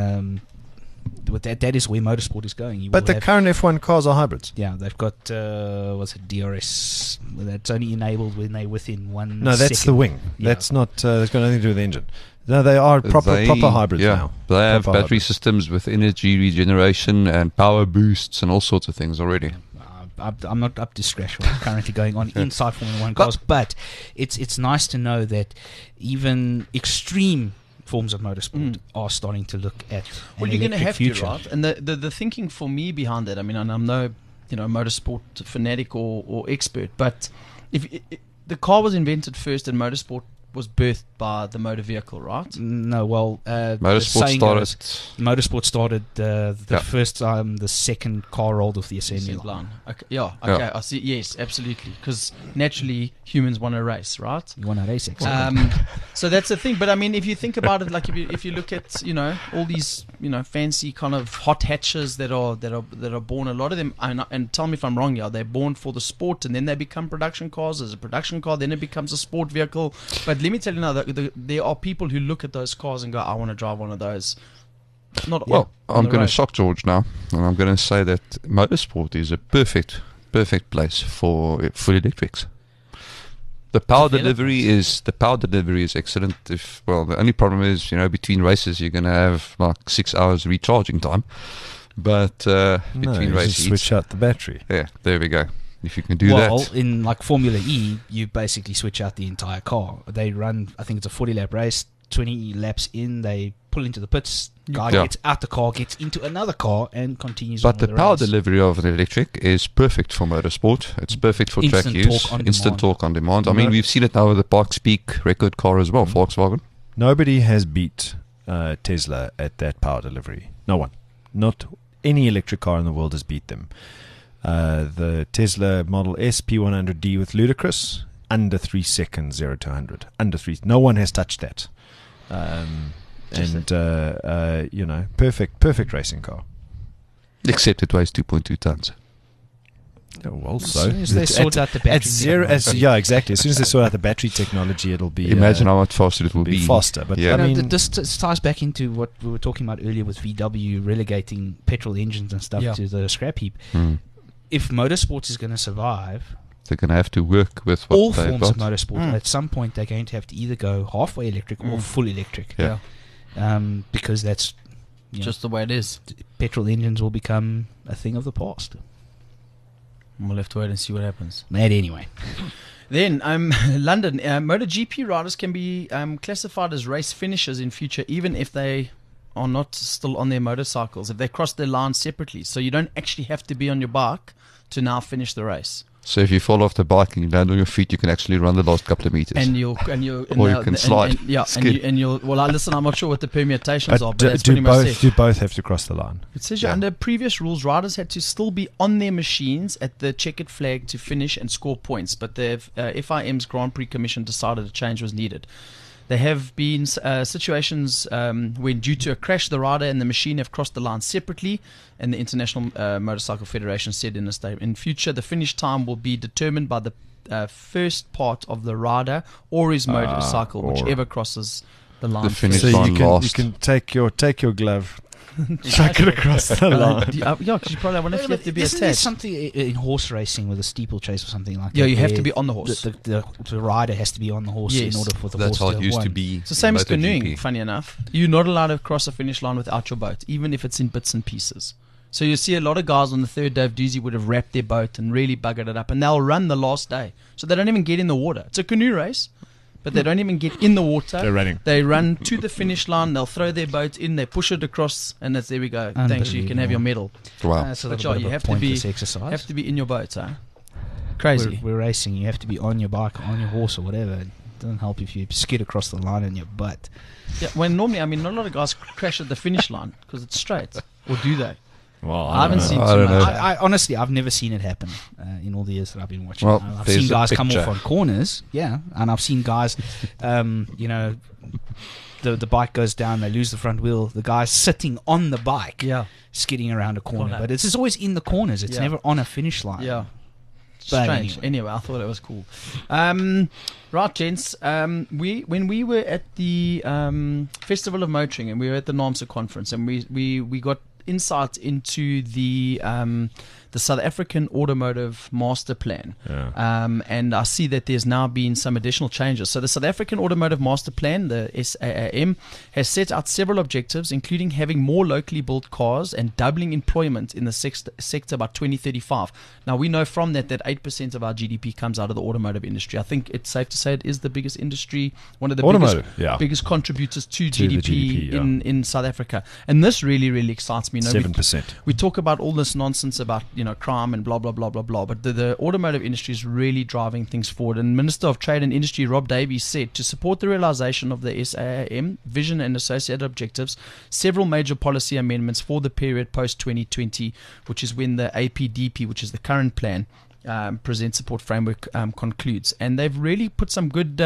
With that is where motorsport is going. But the current F1 cars are hybrids. Yeah, they've got what's it, DRS? That's only enabled when they're within 1 No, that's second. the wing. Yeah. That's not. That's got nothing to do with the engine. No, they are proper hybrids now. They have Proper battery hybrids. systems with energy regeneration and power boosts and all sorts of things already. I'm not up to scratch what's currently going on inside Formula One cars, but it's nice to know that even extreme forms of motorsport are starting to look at Well, an you're going to electric have future. to, right? And the thinking for me behind that, I mean, and I'm no motorsport fanatic or expert, but if the car was invented first and motorsport was birthed by the motor vehicle, right? No, well, Motorsport started. the first time the second car rolled off the assembly line. Okay, okay, I see. Yes, absolutely, because naturally humans want to race, right? You want to race, exactly. So that's the thing. But I mean, if you think about it, like if you look at all these fancy kind of hot hatches that are born, a lot of them, and tell me if I'm wrong, they're born for the sport, and then they become production cars. As a production car, then it becomes a sport vehicle. But let me tell you now, there are people who look at those cars and go, I want to drive one of those. I'm going to shock George now, and I'm going to say that motorsport is a perfect place for full electrics. The power delivery is excellent. The only problem is between races you're going to have like 6 hours recharging time, but between you races just switch out the battery. Yeah, there we go. If you can do Well, that. in like Formula E, you basically switch out the entire car. They run, I think it's a 40-lap race, 20 laps in, they pull into the pits, guy gets out the car, gets into another car, and continues on But with the the power race. delivery of an electric is perfect for motorsport. It's perfect for track Instant use. torque on Instant demand. torque on demand. I mean, we've seen it now with the Parks Peak record car as well, Volkswagen. Nobody has beat Tesla at that power delivery. No one. Not any electric car in the world has beat them. The Tesla Model S P100D with Ludicrous, under 3 seconds, 0 to 100. Under 3. No one has touched that. Perfect racing car. Except it weighs 2.2 tons. Well, As soon as they sort out the battery technology. Exactly. As soon as they sort out the battery technology, it'll be. Imagine how much faster it will be. Faster, but Yeah. I mean, this ties back into what we were talking about earlier with VW relegating petrol engines and stuff to the scrap heap. If motorsports is going to survive, they're going to have to work with what all they've forms of got. motorsport, at some point they're going to have to either go halfway electric or full electric. Yeah. Because that's just the way it is. Petrol engines will become a thing of the past. We'll have to wait and see what happens. Mad anyway. Then, London, MotoGP riders can be classified as race finishers in future, even if they are not still on their motorcycles, if they cross their lines separately. So you don't actually have to be on your bike to now finish the race. So if you fall off the bike and you land on your feet, you can actually run the last couple of meters. And you can slide. Listen, I'm not sure what the permutations are, but do, that's do pretty much it. both do both have to cross the line? It says under previous rules, riders had to still be on their machines at the checkered flag to finish and score points, but the FIM's Grand Prix Commission decided a change was needed. There have been situations when, due to a crash, the rider and the machine have crossed the line separately, and the International Motorcycle Federation said in a statement, in future, the finish time will be determined by the first part of the rider or his motorcycle, whichever crosses the line. The finish So line you can, last. you can take your glove, chuck it across the line. Yeah, because you probably wonder if you have to be Isn't there attached. something in horse racing with a steeplechase or something like that? Yeah, you have where to be on the horse. The rider has to be on the horse Yes. in order for the That's how horse it to used have to won. be. It's the same as MotoGP. canoeing, funny enough. You're not allowed to cross a finish line without your boat, even if it's in bits and pieces. So you see a lot of guys on the third day of Doozy would have wrapped their boat and really buggered it up, and they'll run the last day. So they don't even get in the water. It's a canoe race, but they don't even get in the water. They're running. They run to the finish line, they'll throw their boat in, they push it across, and that's, there we go. Thanks, you can have your medal. Wow. That's a But little yeah, bit you of a have to be- pointless exercise. Have to be in your boat, huh? Crazy. We're racing. You have to be on your bike, on your horse, or whatever. It doesn't help if you skid across the line in your butt. Yeah, when normally, I mean, not a lot of guys crash at the finish line because it's straight. Or do they? Well, I haven't don't seen know. I too don't much. know. I honestly, I've never seen it happen in all the years that I've been watching. Well, I've there's seen a guys come off picture. on corners, yeah, and I've seen guys, you know, the bike goes down, they lose the front wheel, the guy's sitting on the bike, Yeah. skidding around a corner, Corner. but it's just always in the corners. It's Yeah. never on a finish line. Yeah. But Strange. Anyway, I thought it was cool. Right, gents. When we were at the Festival of Motoring and we were at the NAMSA conference, and we got insight into the South African Automotive Master Plan. Yeah. And I see that there's now been some additional changes. So the South African Automotive Master Plan, the SAAM, has set out several objectives, including having more locally built cars and doubling employment in the sector by 2035. Now, we know from that 8% of our GDP comes out of the automotive industry. I think it's safe to say it is the biggest industry, one of the Automotive, yeah. biggest contributors to To the GDP, GDP, yeah. in South Africa. And this really, really excites me. You know, 7%. we talk about all this nonsense about, you know, crime and blah, blah, blah, blah, blah. But the automotive industry is really driving things forward. And Minister of Trade and Industry, Rob Davies, said to support the realization of the SAAM vision and associated objectives, several major policy amendments for the period post-2020, which is when the APDP, which is the current plan, present support framework concludes. And they've really put some good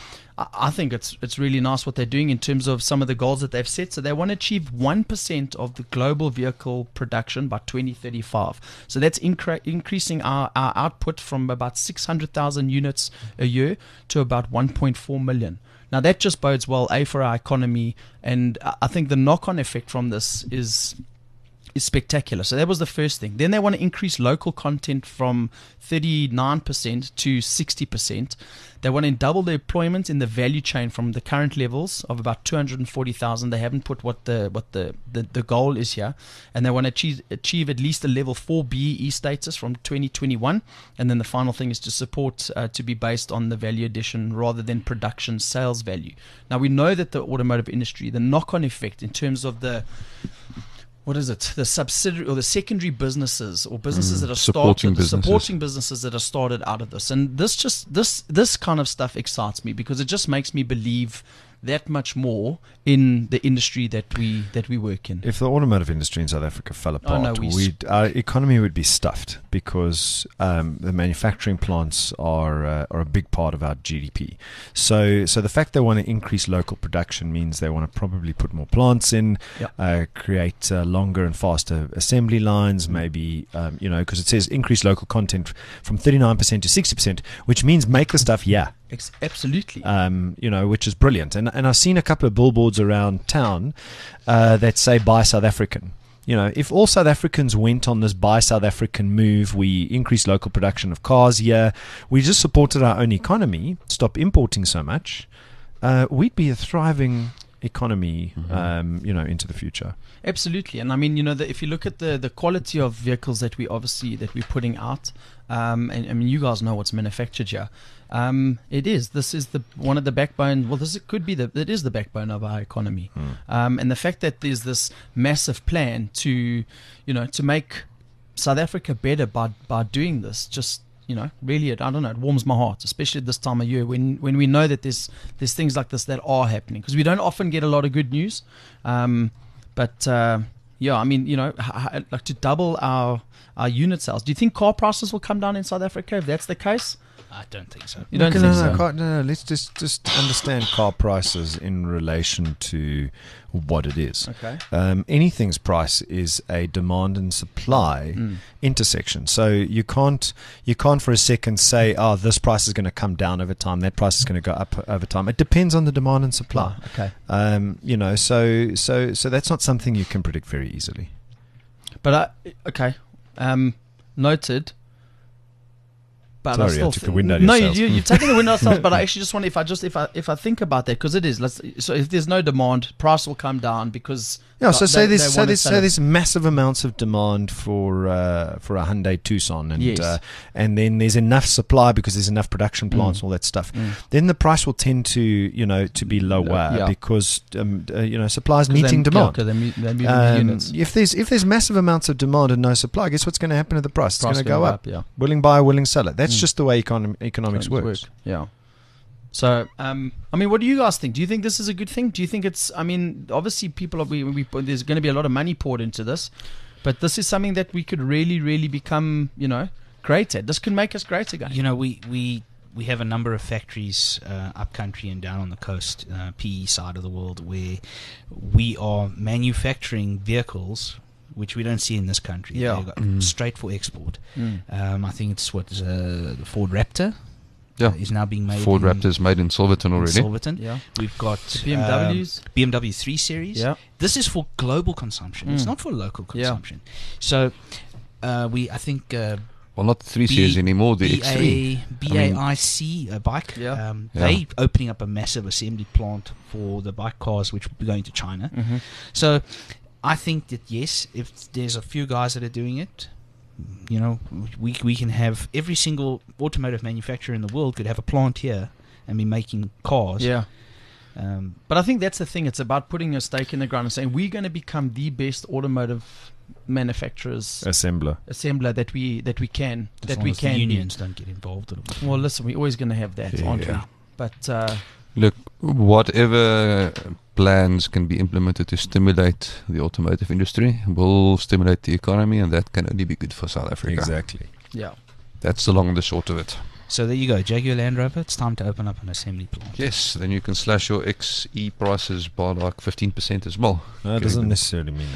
I think it's really nice what they're doing in terms of some of the goals that they've set. So they want to achieve 1% of the global vehicle production by 2035. So that's increasing our output from about 600,000 units a year to about 1.4 million. Now that just bodes well, for our economy, and I think the knock-on effect from this is spectacular. So that was the first thing. Then they want to increase local content from 39% to 60%. They want to double the employment in the value chain from the current levels of about 240,000. They haven't put what the goal is here, and they want to achieve at least a level 4 BEE status from 2021. And then the final thing is to support to be based on the value addition rather than production sales value. Now we know that the automotive industry, the knock-on effect in terms of the the subsidiary or the secondary businesses or businesses that are Supporting started, businesses. supporting businesses that are started out of this. And this kind of stuff excites me because it just makes me believe that much more in the industry that we work in. If the automotive industry in South Africa fell apart, no, our economy would be stuffed because the manufacturing plants are a big part of our GDP. So the fact they want to increase local production means they want to probably put more plants in, create longer and faster assembly lines, maybe, because it says increase local content from 39% to 60%, which means make the stuff Absolutely. which is brilliant. And I've seen a couple of billboards around town that say buy South African. If all South Africans went on this buy South African move, we increased local production of cars here, we just supported our own economy, stop importing so much, we'd be a thriving economy, into the future. Absolutely. And I mean, if you look at the quality of vehicles that we're putting out, and I mean, you guys know what's manufactured here. This is one of the backbone. Well, it is the backbone of our economy. And the fact that there's this massive plan to make South Africa better by doing this, just, really, I don't know, it warms my heart, especially at this time of year when we know that there's things like this that are happening, because we don't often get a lot of good news. But Yeah, I mean, like to double our unit sales. Do you think car prices will come down in South Africa if that's the case? I don't think so. You don't think so? No, let's just understand car prices in relation to what it is. Okay. Anything's price is a demand and supply intersection. So you can't for a second say, this price is going to come down over time, that price is going to go up over time. It depends on the demand and supply. Okay. So that's not something you can predict very easily. But noted. But Sorry, I took the wind out of your sails. you've taken the wind out of yourself. But I actually just wonder if I think about that, because it is. So if there's no demand, price will come down because there's massive amounts of demand for a Hyundai Tucson, and then there's enough supply because there's enough production plants and all that stuff. Then the price will tend to be lower because supply is meeting demand. They're moving the units. If there's massive amounts of demand and no supply, guess what's going to happen to the price? It's going to go up. Yeah. Willing buyer, willing seller. That's just the way economics works. Yeah. So, what do you guys think? Do you think this is a good thing? Do you think it's? Obviously, people there's going to be a lot of money poured into this, but this is something that we could really, really become, great at. This can make us great again. We have a number of factories up country and down on the coast, PE side of the world, where we are manufacturing vehicles which we don't see in this country. Yeah. They've got straight for export. I think it's the Ford Raptor. Yeah. Is now being made. Ford Raptor's made in Silverton already. Silverton. Yeah. We've got BMWs. BMW 3 Series. Yeah. This is for global consumption. It's not for local consumption. So I think. Well, not the 3 Series anymore, the X3. BAIC bike. Yeah. They opening up a massive assembly plant for the bike cars, which will be going to China. Mm-hmm. So I think that, yes, if there's a few guys that are doing it, we can have every single automotive manufacturer in the world could have a plant here and be making cars. Yeah. But I think that's the thing. It's about putting a stake in the ground and saying we're going to become the best automotive manufacturers assembler that we can. As long as the unions don't get involved. Well, listen, we're always going to have that, aren't we? But look, whatever plans can be implemented to stimulate the automotive industry will stimulate the economy, and that can only be good for South Africa. Exactly. Yeah. That's the long and the short of it. So there you go, Jaguar Land Rover. It's time to open up an assembly plant. Yes, then you can slash your XE prices by like 15% as well. No, it doesn't necessarily mean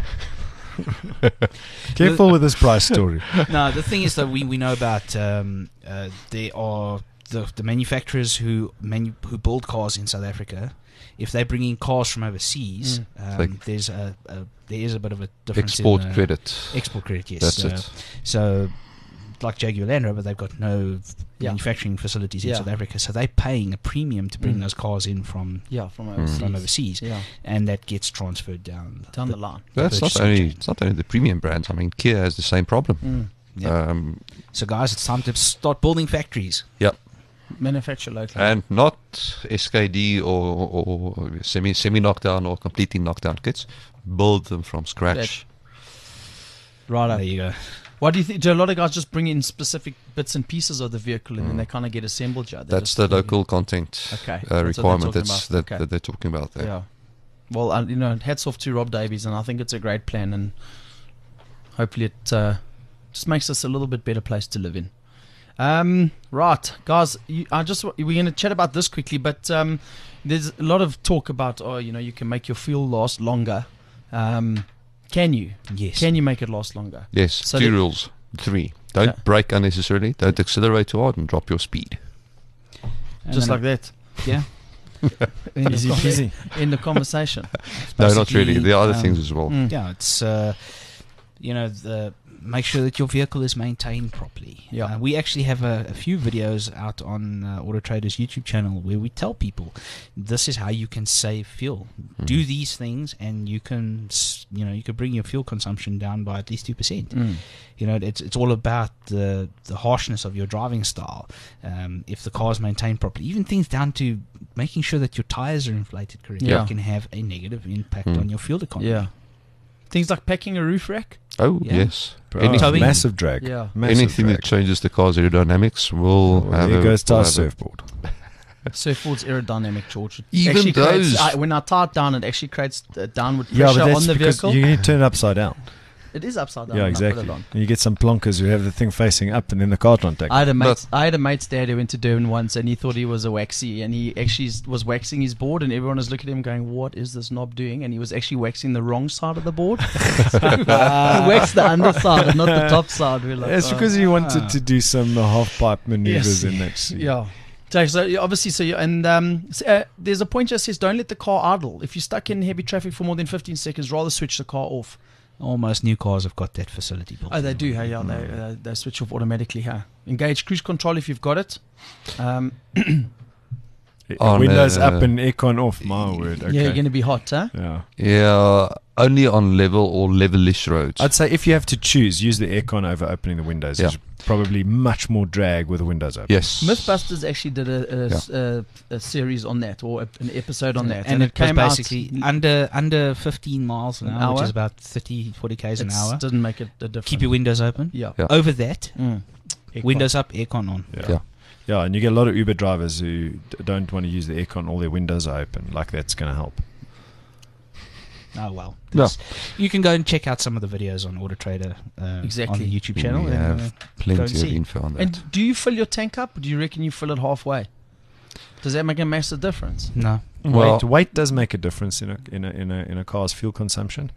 that. Careful with this price story. No, the thing is that we know about there are the manufacturers who build cars in South Africa. If they bring in cars from overseas, there is a bit of a difference. Export credit. Export credit, yes. That's it. So, like Jaguar Land Rover, they've got no manufacturing facilities in South Africa, so they're paying a premium to bring those cars in from overseas, and that gets transferred down the line. That's it's not only the premium brands. I mean, Kia has the same problem. So, guys, it's time to start building factories. Yep. Manufacture locally. And not SKD or semi knockdown or completely knockdown kits. Build them from scratch. Right. There you go. Why do you think? Do a lot of guys just bring in specific bits and pieces of the vehicle and then they kind of get assembled? That's the local content requirement that they're talking about there. Yeah. Well, hats off to Rob Davies, and I think it's a great plan, and hopefully it just makes us a little bit better place to live in. Right, guys, we're going to chat about this quickly, but there's a lot of talk about you can make your fuel last longer. Can you? Yes. Can you make it last longer? Yes. So 2 rules. 3. Don't brake unnecessarily. Don't accelerate too hard, and drop your speed. Just like that. Yeah. Easy peasy. In the conversation. No, not really. There are other things as well. Yeah, it's make sure that your vehicle is maintained properly. Yeah. We actually have a few videos out on Auto Trader's YouTube channel where we tell people this is how you can save fuel. Do these things, and you can bring your fuel consumption down by at least 2%. It's all about the harshness of your driving style. If the car is maintained properly, even things down to making sure that your tires are inflated correctly, can have a negative impact on your fuel economy. Yeah. Things like packing a roof rack. Oh, yes. Massive drag. Yeah. Anything that changes the car's aerodynamics will have there goes tire surfboard. Surfboard's aerodynamic, George. It Even actually creates- those- when I tie it down, it actually creates downward Yeah, pressure but that's on the because vehicle. you need to turn it upside down. It is upside down. Yeah, when I put exactly. it on. And you get some plonkers who have the thing facing up, and then the car can't take. I it. had a mate's dad who went to Durban once, and he thought he was a waxy, and he actually was waxing his board, and everyone was looking at him going, "What is this knob doing?" And he was actually waxing the wrong side of the board. He waxed the underside and not the top side. We're like, It's because he wanted to do some half pipe maneuvers Yes. in that. Yeah. So obviously, there's a point that says don't let the car idle. If you're stuck in heavy traffic for more than 15 seconds, rather switch the car off. Almost new cars have got that facility built. Oh, they do. Hey, yeah, they switch off automatically. Huh? Engage cruise control if you've got it. On, Windows up and aircon off. My word. Okay. Yeah, you're going to be hot, huh? Yeah. Yeah, only on level or levelish roads. I'd say if you have to choose, use the aircon over opening the windows. Yeah. There's probably much more drag with the windows open. Yes. Mythbusters actually did a series on that, or an episode on that, and it came out basically under 15 miles an hour, which is about 30-40 k's an hour. Didn't make it a difference. Keep your windows open. Yeah. Yeah. Over that, Aircon. windows up, aircon on. Yeah. Yeah, and you get a lot of Uber drivers who don't want to use the aircon. All their windows are open. Like that's going to help. Oh well. Yeah. You can go and check out some of the videos on Auto Trader Exactly. on the YouTube channel. We and, have go plenty and of see. info on that. And do you fill your tank up, or do you reckon you fill it halfway? Does that make a massive difference? No. Well- Weight does make a difference in a car's fuel consumption.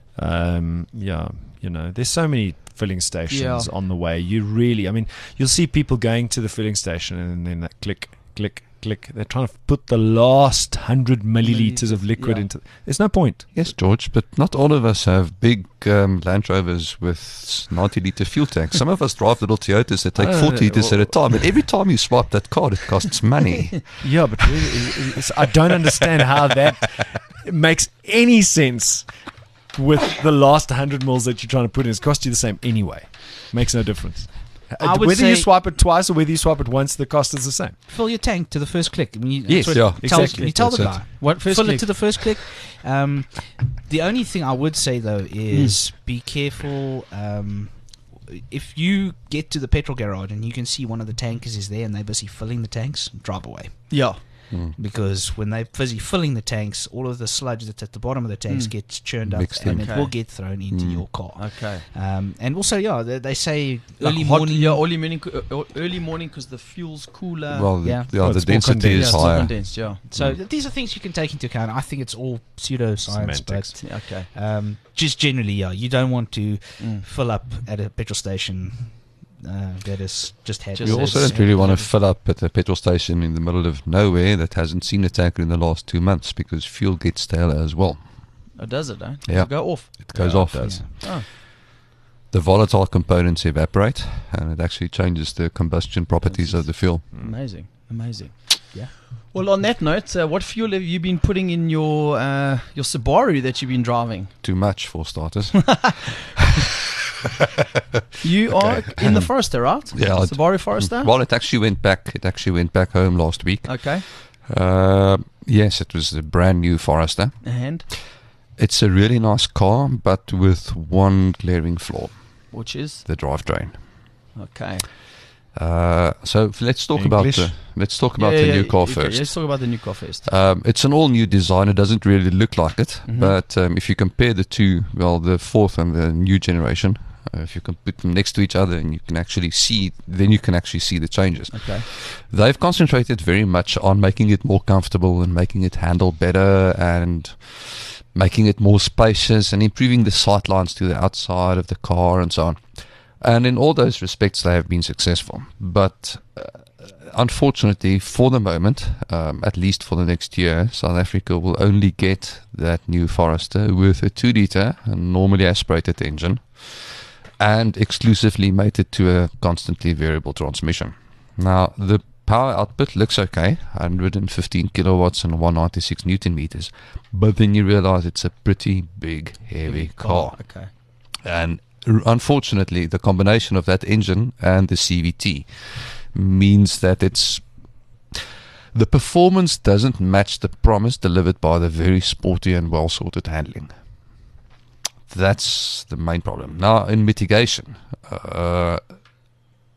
Yeah, there's so many filling stations on the way. You'll see people going to the filling station and then that click. They're trying to put the last 100 milliliters of liquid into. There's no point. Yes, George, but not all of us have big Land Rovers with 90-litre fuel tanks. Some of us drive little Toyotas that take 40 litres at a time, and every time you swipe that card, it costs money. Yeah, but really, I don't understand how that makes any sense with the last 100 mils that you're trying to put in. It's cost you the same anyway. Makes no difference. I would Whether you say- swipe it twice or whether you swipe it once, the cost is the same. Fill your tank to the first click. Yes, that's what yeah, tells- exactly. You tell the That's guy. What first Fill click? it to the first click. The only thing I would say though is be careful. If you get to the petrol garage and you can see one of the tankers is there and they're busy filling the tanks, drive away. Yeah. Because when they're busy filling the tanks, all of the sludge that's at the bottom of the tanks gets churned up Mixed and in. it will get thrown into your car. Okay. And also, they say Like early hot- morning. Yeah, early morning because the fuel's cooler. Well, Yeah. the Well, it's more density condensed. is it's more higher. condensed. Yeah. So these are things you can take into account. I think it's all pseudoscience, Semantics. but Okay. just generally, you don't want to fill up at a petrol station that is just had. Just You also it's- don't really want to fill up at a petrol station in the middle of nowhere that hasn't seen a tanker in the last 2 months because fuel gets stale as well. Oh, does it? Eh? Yeah. Go off. It goes Yeah, off. it does. Oh. The volatile components evaporate and it actually changes the combustion properties of the fuel. Amazing. Yeah. Well, on that note, what fuel have you been putting in your Subaru that you've been driving? Too much for starters. You are in the Forester, right? Yeah, Subaru Forester. Well, it actually went back home last week. Okay. Yes, it was a brand new Forester. And It's a really nice car, but with one glaring flaw: which is the drivetrain. okay. So let's talk English? about the new car okay, first. let's talk about the new car first. It's an all-new design. It doesn't really look like it, but if you compare the two, well, the fourth and the new generation, if you can put them next to each other, and you can actually see the changes. Okay. They've concentrated very much on making it more comfortable and making it handle better and making it more spacious and improving the sight lines to the outside of the car and so on. And in all those respects, they have been successful. But unfortunately, for the moment, at least for the next year, South Africa will only get that new Forester with a 2-litre normally aspirated engine and exclusively mated to a constantly variable transmission. Now, the power output looks okay, 115 kilowatts and 196 newton meters, but then you realize it's a pretty big, heavy car. Okay. And unfortunately, the combination of that engine and the CVT means that the performance doesn't match the promise delivered by the very sporty and well-sorted handling. That's the main problem. Now, in mitigation,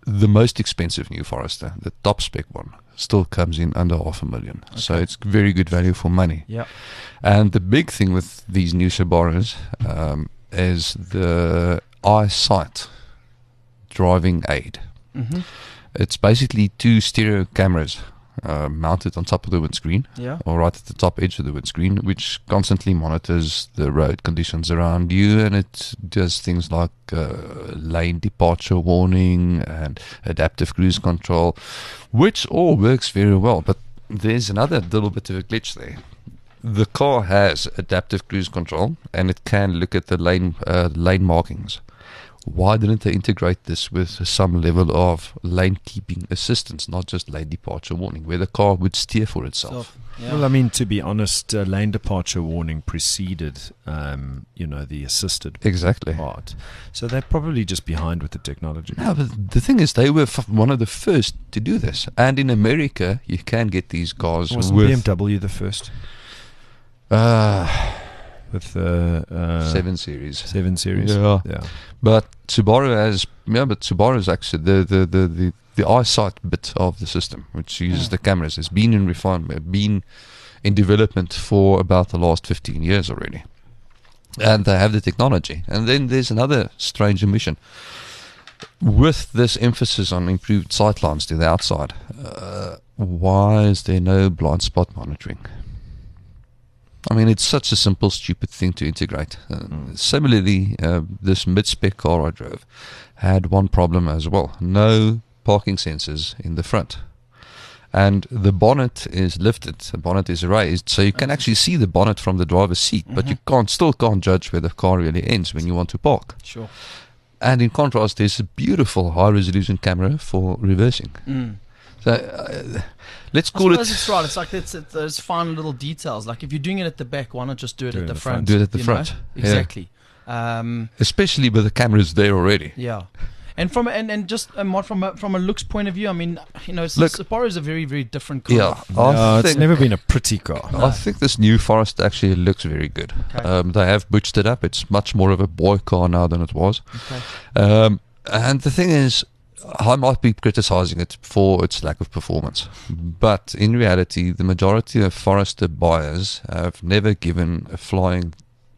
the most expensive New Forester, the top spec one, still comes in under $500,000. So it's very good value for money. Yeah. And the big thing with these new Subarus is the eyesight driving aid. Mm-hmm. It's basically 2 stereo cameras mounted on top of the windscreen, Yeah. or right at the top edge of the windscreen, which constantly monitors the road conditions around you, and it does things like lane departure warning and adaptive cruise control, which all works very well. But there's another little bit of a glitch there. The car has adaptive cruise control, and it can look at the lane markings. Why didn't they integrate this with some level of lane keeping assistance, not just lane departure warning, where the car would steer for itself? Yeah. Well, I mean, to be honest, lane departure warning preceded, the assisted Exactly. part. So they're probably just behind with the technology. No, but the thing is, they were one of the first to do this. And in America, you can get these cars Wasn't with BMW the first? With the 7 Series. 7 Series? Yeah. Yeah. But Subaru is actually the eyesight bit of the system, which uses the cameras, has been in refinement, been in development for about the last 15 years already. And they have the technology. And then there's another strange omission. With this emphasis on improved sight lines to the outside, why is there no blind spot monitoring? I mean, it's such a simple, stupid thing to integrate. Similarly, this mid-spec car I drove had one problem as well. No parking sensors in the front. And the bonnet is lifted, the bonnet is raised, so you can actually see the bonnet from the driver's seat, but you still can't judge where the car really ends when you want to park. Sure. And in contrast, there's a beautiful high-resolution camera for reversing. So let's call it. It's right. It's like those fine little details. Like if you're doing it at the back, why not just do it at the front? Do it at the you front. know? Yeah. Exactly. Especially with the cameras there already. Yeah. And from a looks point of view, I mean, Subaru is a very, very different car. Yeah, It's never been a pretty car. I think this new Forester actually looks very good. Okay. They have butched it up. It's much more of a boy car now than it was. Okay. And the thing is, I might be criticizing it for its lack of performance, but in reality, the majority of Forester buyers have never given a flying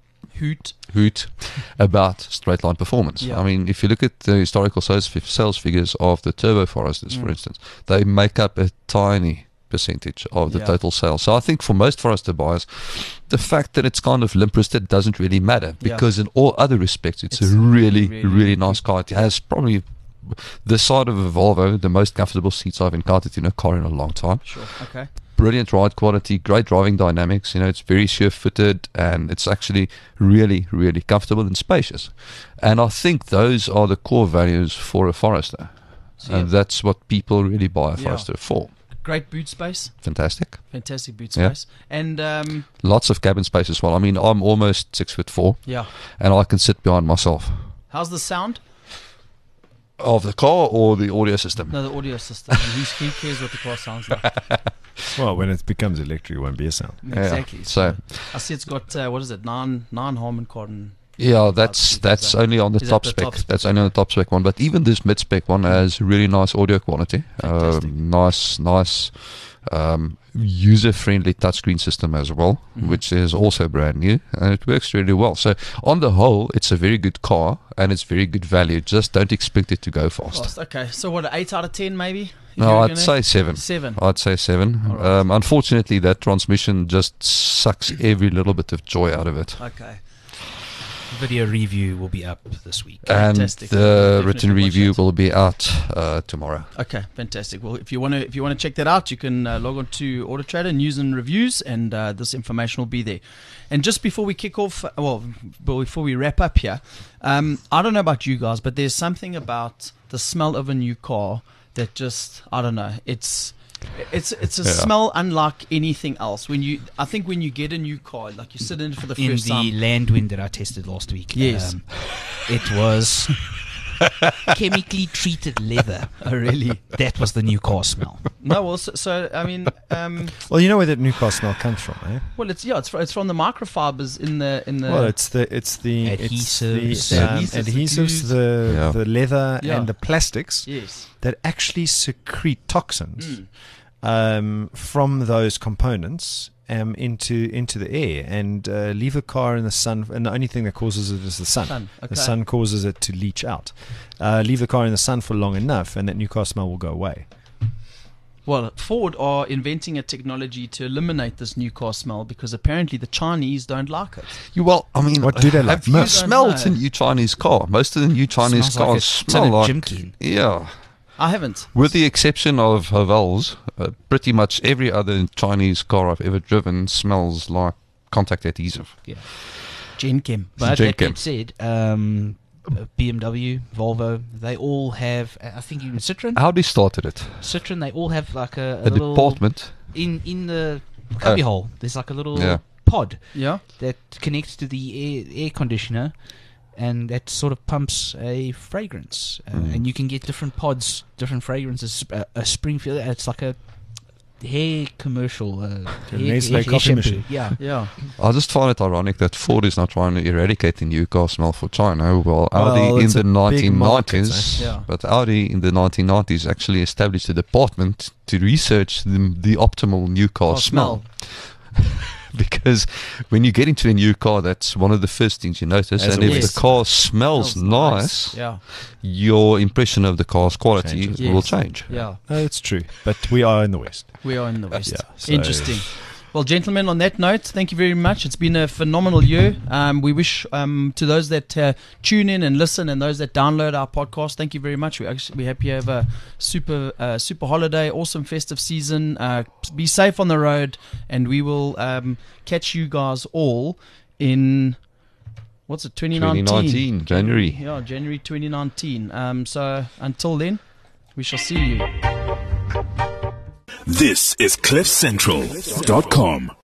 hoot about straight line performance. Yeah. I mean, if you look at the historical sales figures of the Turbo Foresters, for instance, they make up a tiny percentage of the total sales. So I think for most Forester buyers, the fact that it's kind of limp-wristed doesn't really matter, because in all other respects, it's a really, really nice car. It has probably the side of a Volvo, the most comfortable seats I've encountered in a car in a long time. Sure. Okay. Brilliant ride quality, great driving dynamics. It's very sure-footed, and it's actually really, really comfortable and spacious. And I think those are the core values for a Forester. And that's what people really buy a Forester for. Great boot space. Fantastic boot space. And lots of cabin space as well. I mean, I'm almost 6'4". Yeah. And I can sit behind myself. How's the sound? Of the car or the audio system? No, the audio system. And who cares what the car sounds like? Well, when it becomes electric, it won't be a sound. Exactly. Yeah. So I see it's got nine Harman Kardon. Yeah, that's only on the top spec. That's only on the top spec one. But even this mid spec one has really nice audio quality. Nice user-friendly touchscreen system as well, which is also brand new, and it works really well. So on the whole, it's a very good car and it's very good value. Just don't expect it to go fast. Okay, so what, 8 out of 10 maybe? No, I'd say 7. 7. I'd say 7. Right. Unfortunately, that transmission just sucks every little bit of joy out of it. Okay. Video review will be up this week. And Fantastic. the Definitely written watch review that. will be out tomorrow. Okay, fantastic. Well, if you want to check that out, you can log on to Auto Trader News and Reviews, and this information will be there. And just before we kick off, before we wrap up here, I don't know about you guys, but there's something about the smell of a new car that just, I don't know, it's a smell unlike anything else. I think when you get a new car, like you sit in it for the first time. In the Landwind that I tested last week, Yes. it was chemically treated leather. Oh, really? That was the new car smell. No, well, so I mean, Well, you know where that new car smell comes from, eh? well, it's from the microfibers in the. Well, it's the Adhesives, adhesives, the the leather, Yeah. and the plastics yes. that actually secrete toxins Mm. from those components into the air, and leave a car in the sun. And the only thing that causes it is the sun. Okay. The sun causes it to leach out. Leave the car in the sun for long enough, and that new car smell will go away. Well, Ford are inventing a technology to eliminate this new car smell because apparently the Chinese don't like it. Well, I mean, What do they like? have you Milk? smelled know. a new Chinese car? Most of the new Chinese Smells like cars a smell tin of like, Jimkin. yeah. I haven't. With the exception of Havel's, pretty much every other Chinese car I've ever driven smells like contact adhesive. Genchem. But Gen that Chem. being said, BMW, Volvo, they all have. I think even Citroen. Audi started it. Citroen, they all have like a A little department. in the cubbyhole. There's like a little Yeah. pod Yeah. that connects to the air conditioner, and that sort of pumps a fragrance. And you can get different pods, different fragrances. A Springfield, it's like a hair commercial. Nestle coffee machine. Yeah. Yeah. I just find it ironic that Ford is not trying to eradicate the new car smell for China. Well, Audi in it's the a big market, 1990s, eh? Yeah. but Audi in the 1990s actually established a department to research the optimal new car smell. Because when you get into a new car, that's one of the first things you notice. As And a if Yes. the car smells nice, Yeah. your impression of the car's quality Changes. will Yes. change. Yeah. No, it's true. But we are in the West. We are in the West. Yeah, so- Interesting. Well, gentlemen, on that note, thank you very much. It's been a phenomenal year. We wish to those that tune in and listen, and those that download our podcast, thank you very much. We hope you have a super holiday, awesome festive season. Be safe on the road, and we will catch you guys all in what's it, 2019, January. Yeah, January 2019. So until then, we shall see you. This is CliffCentral.com.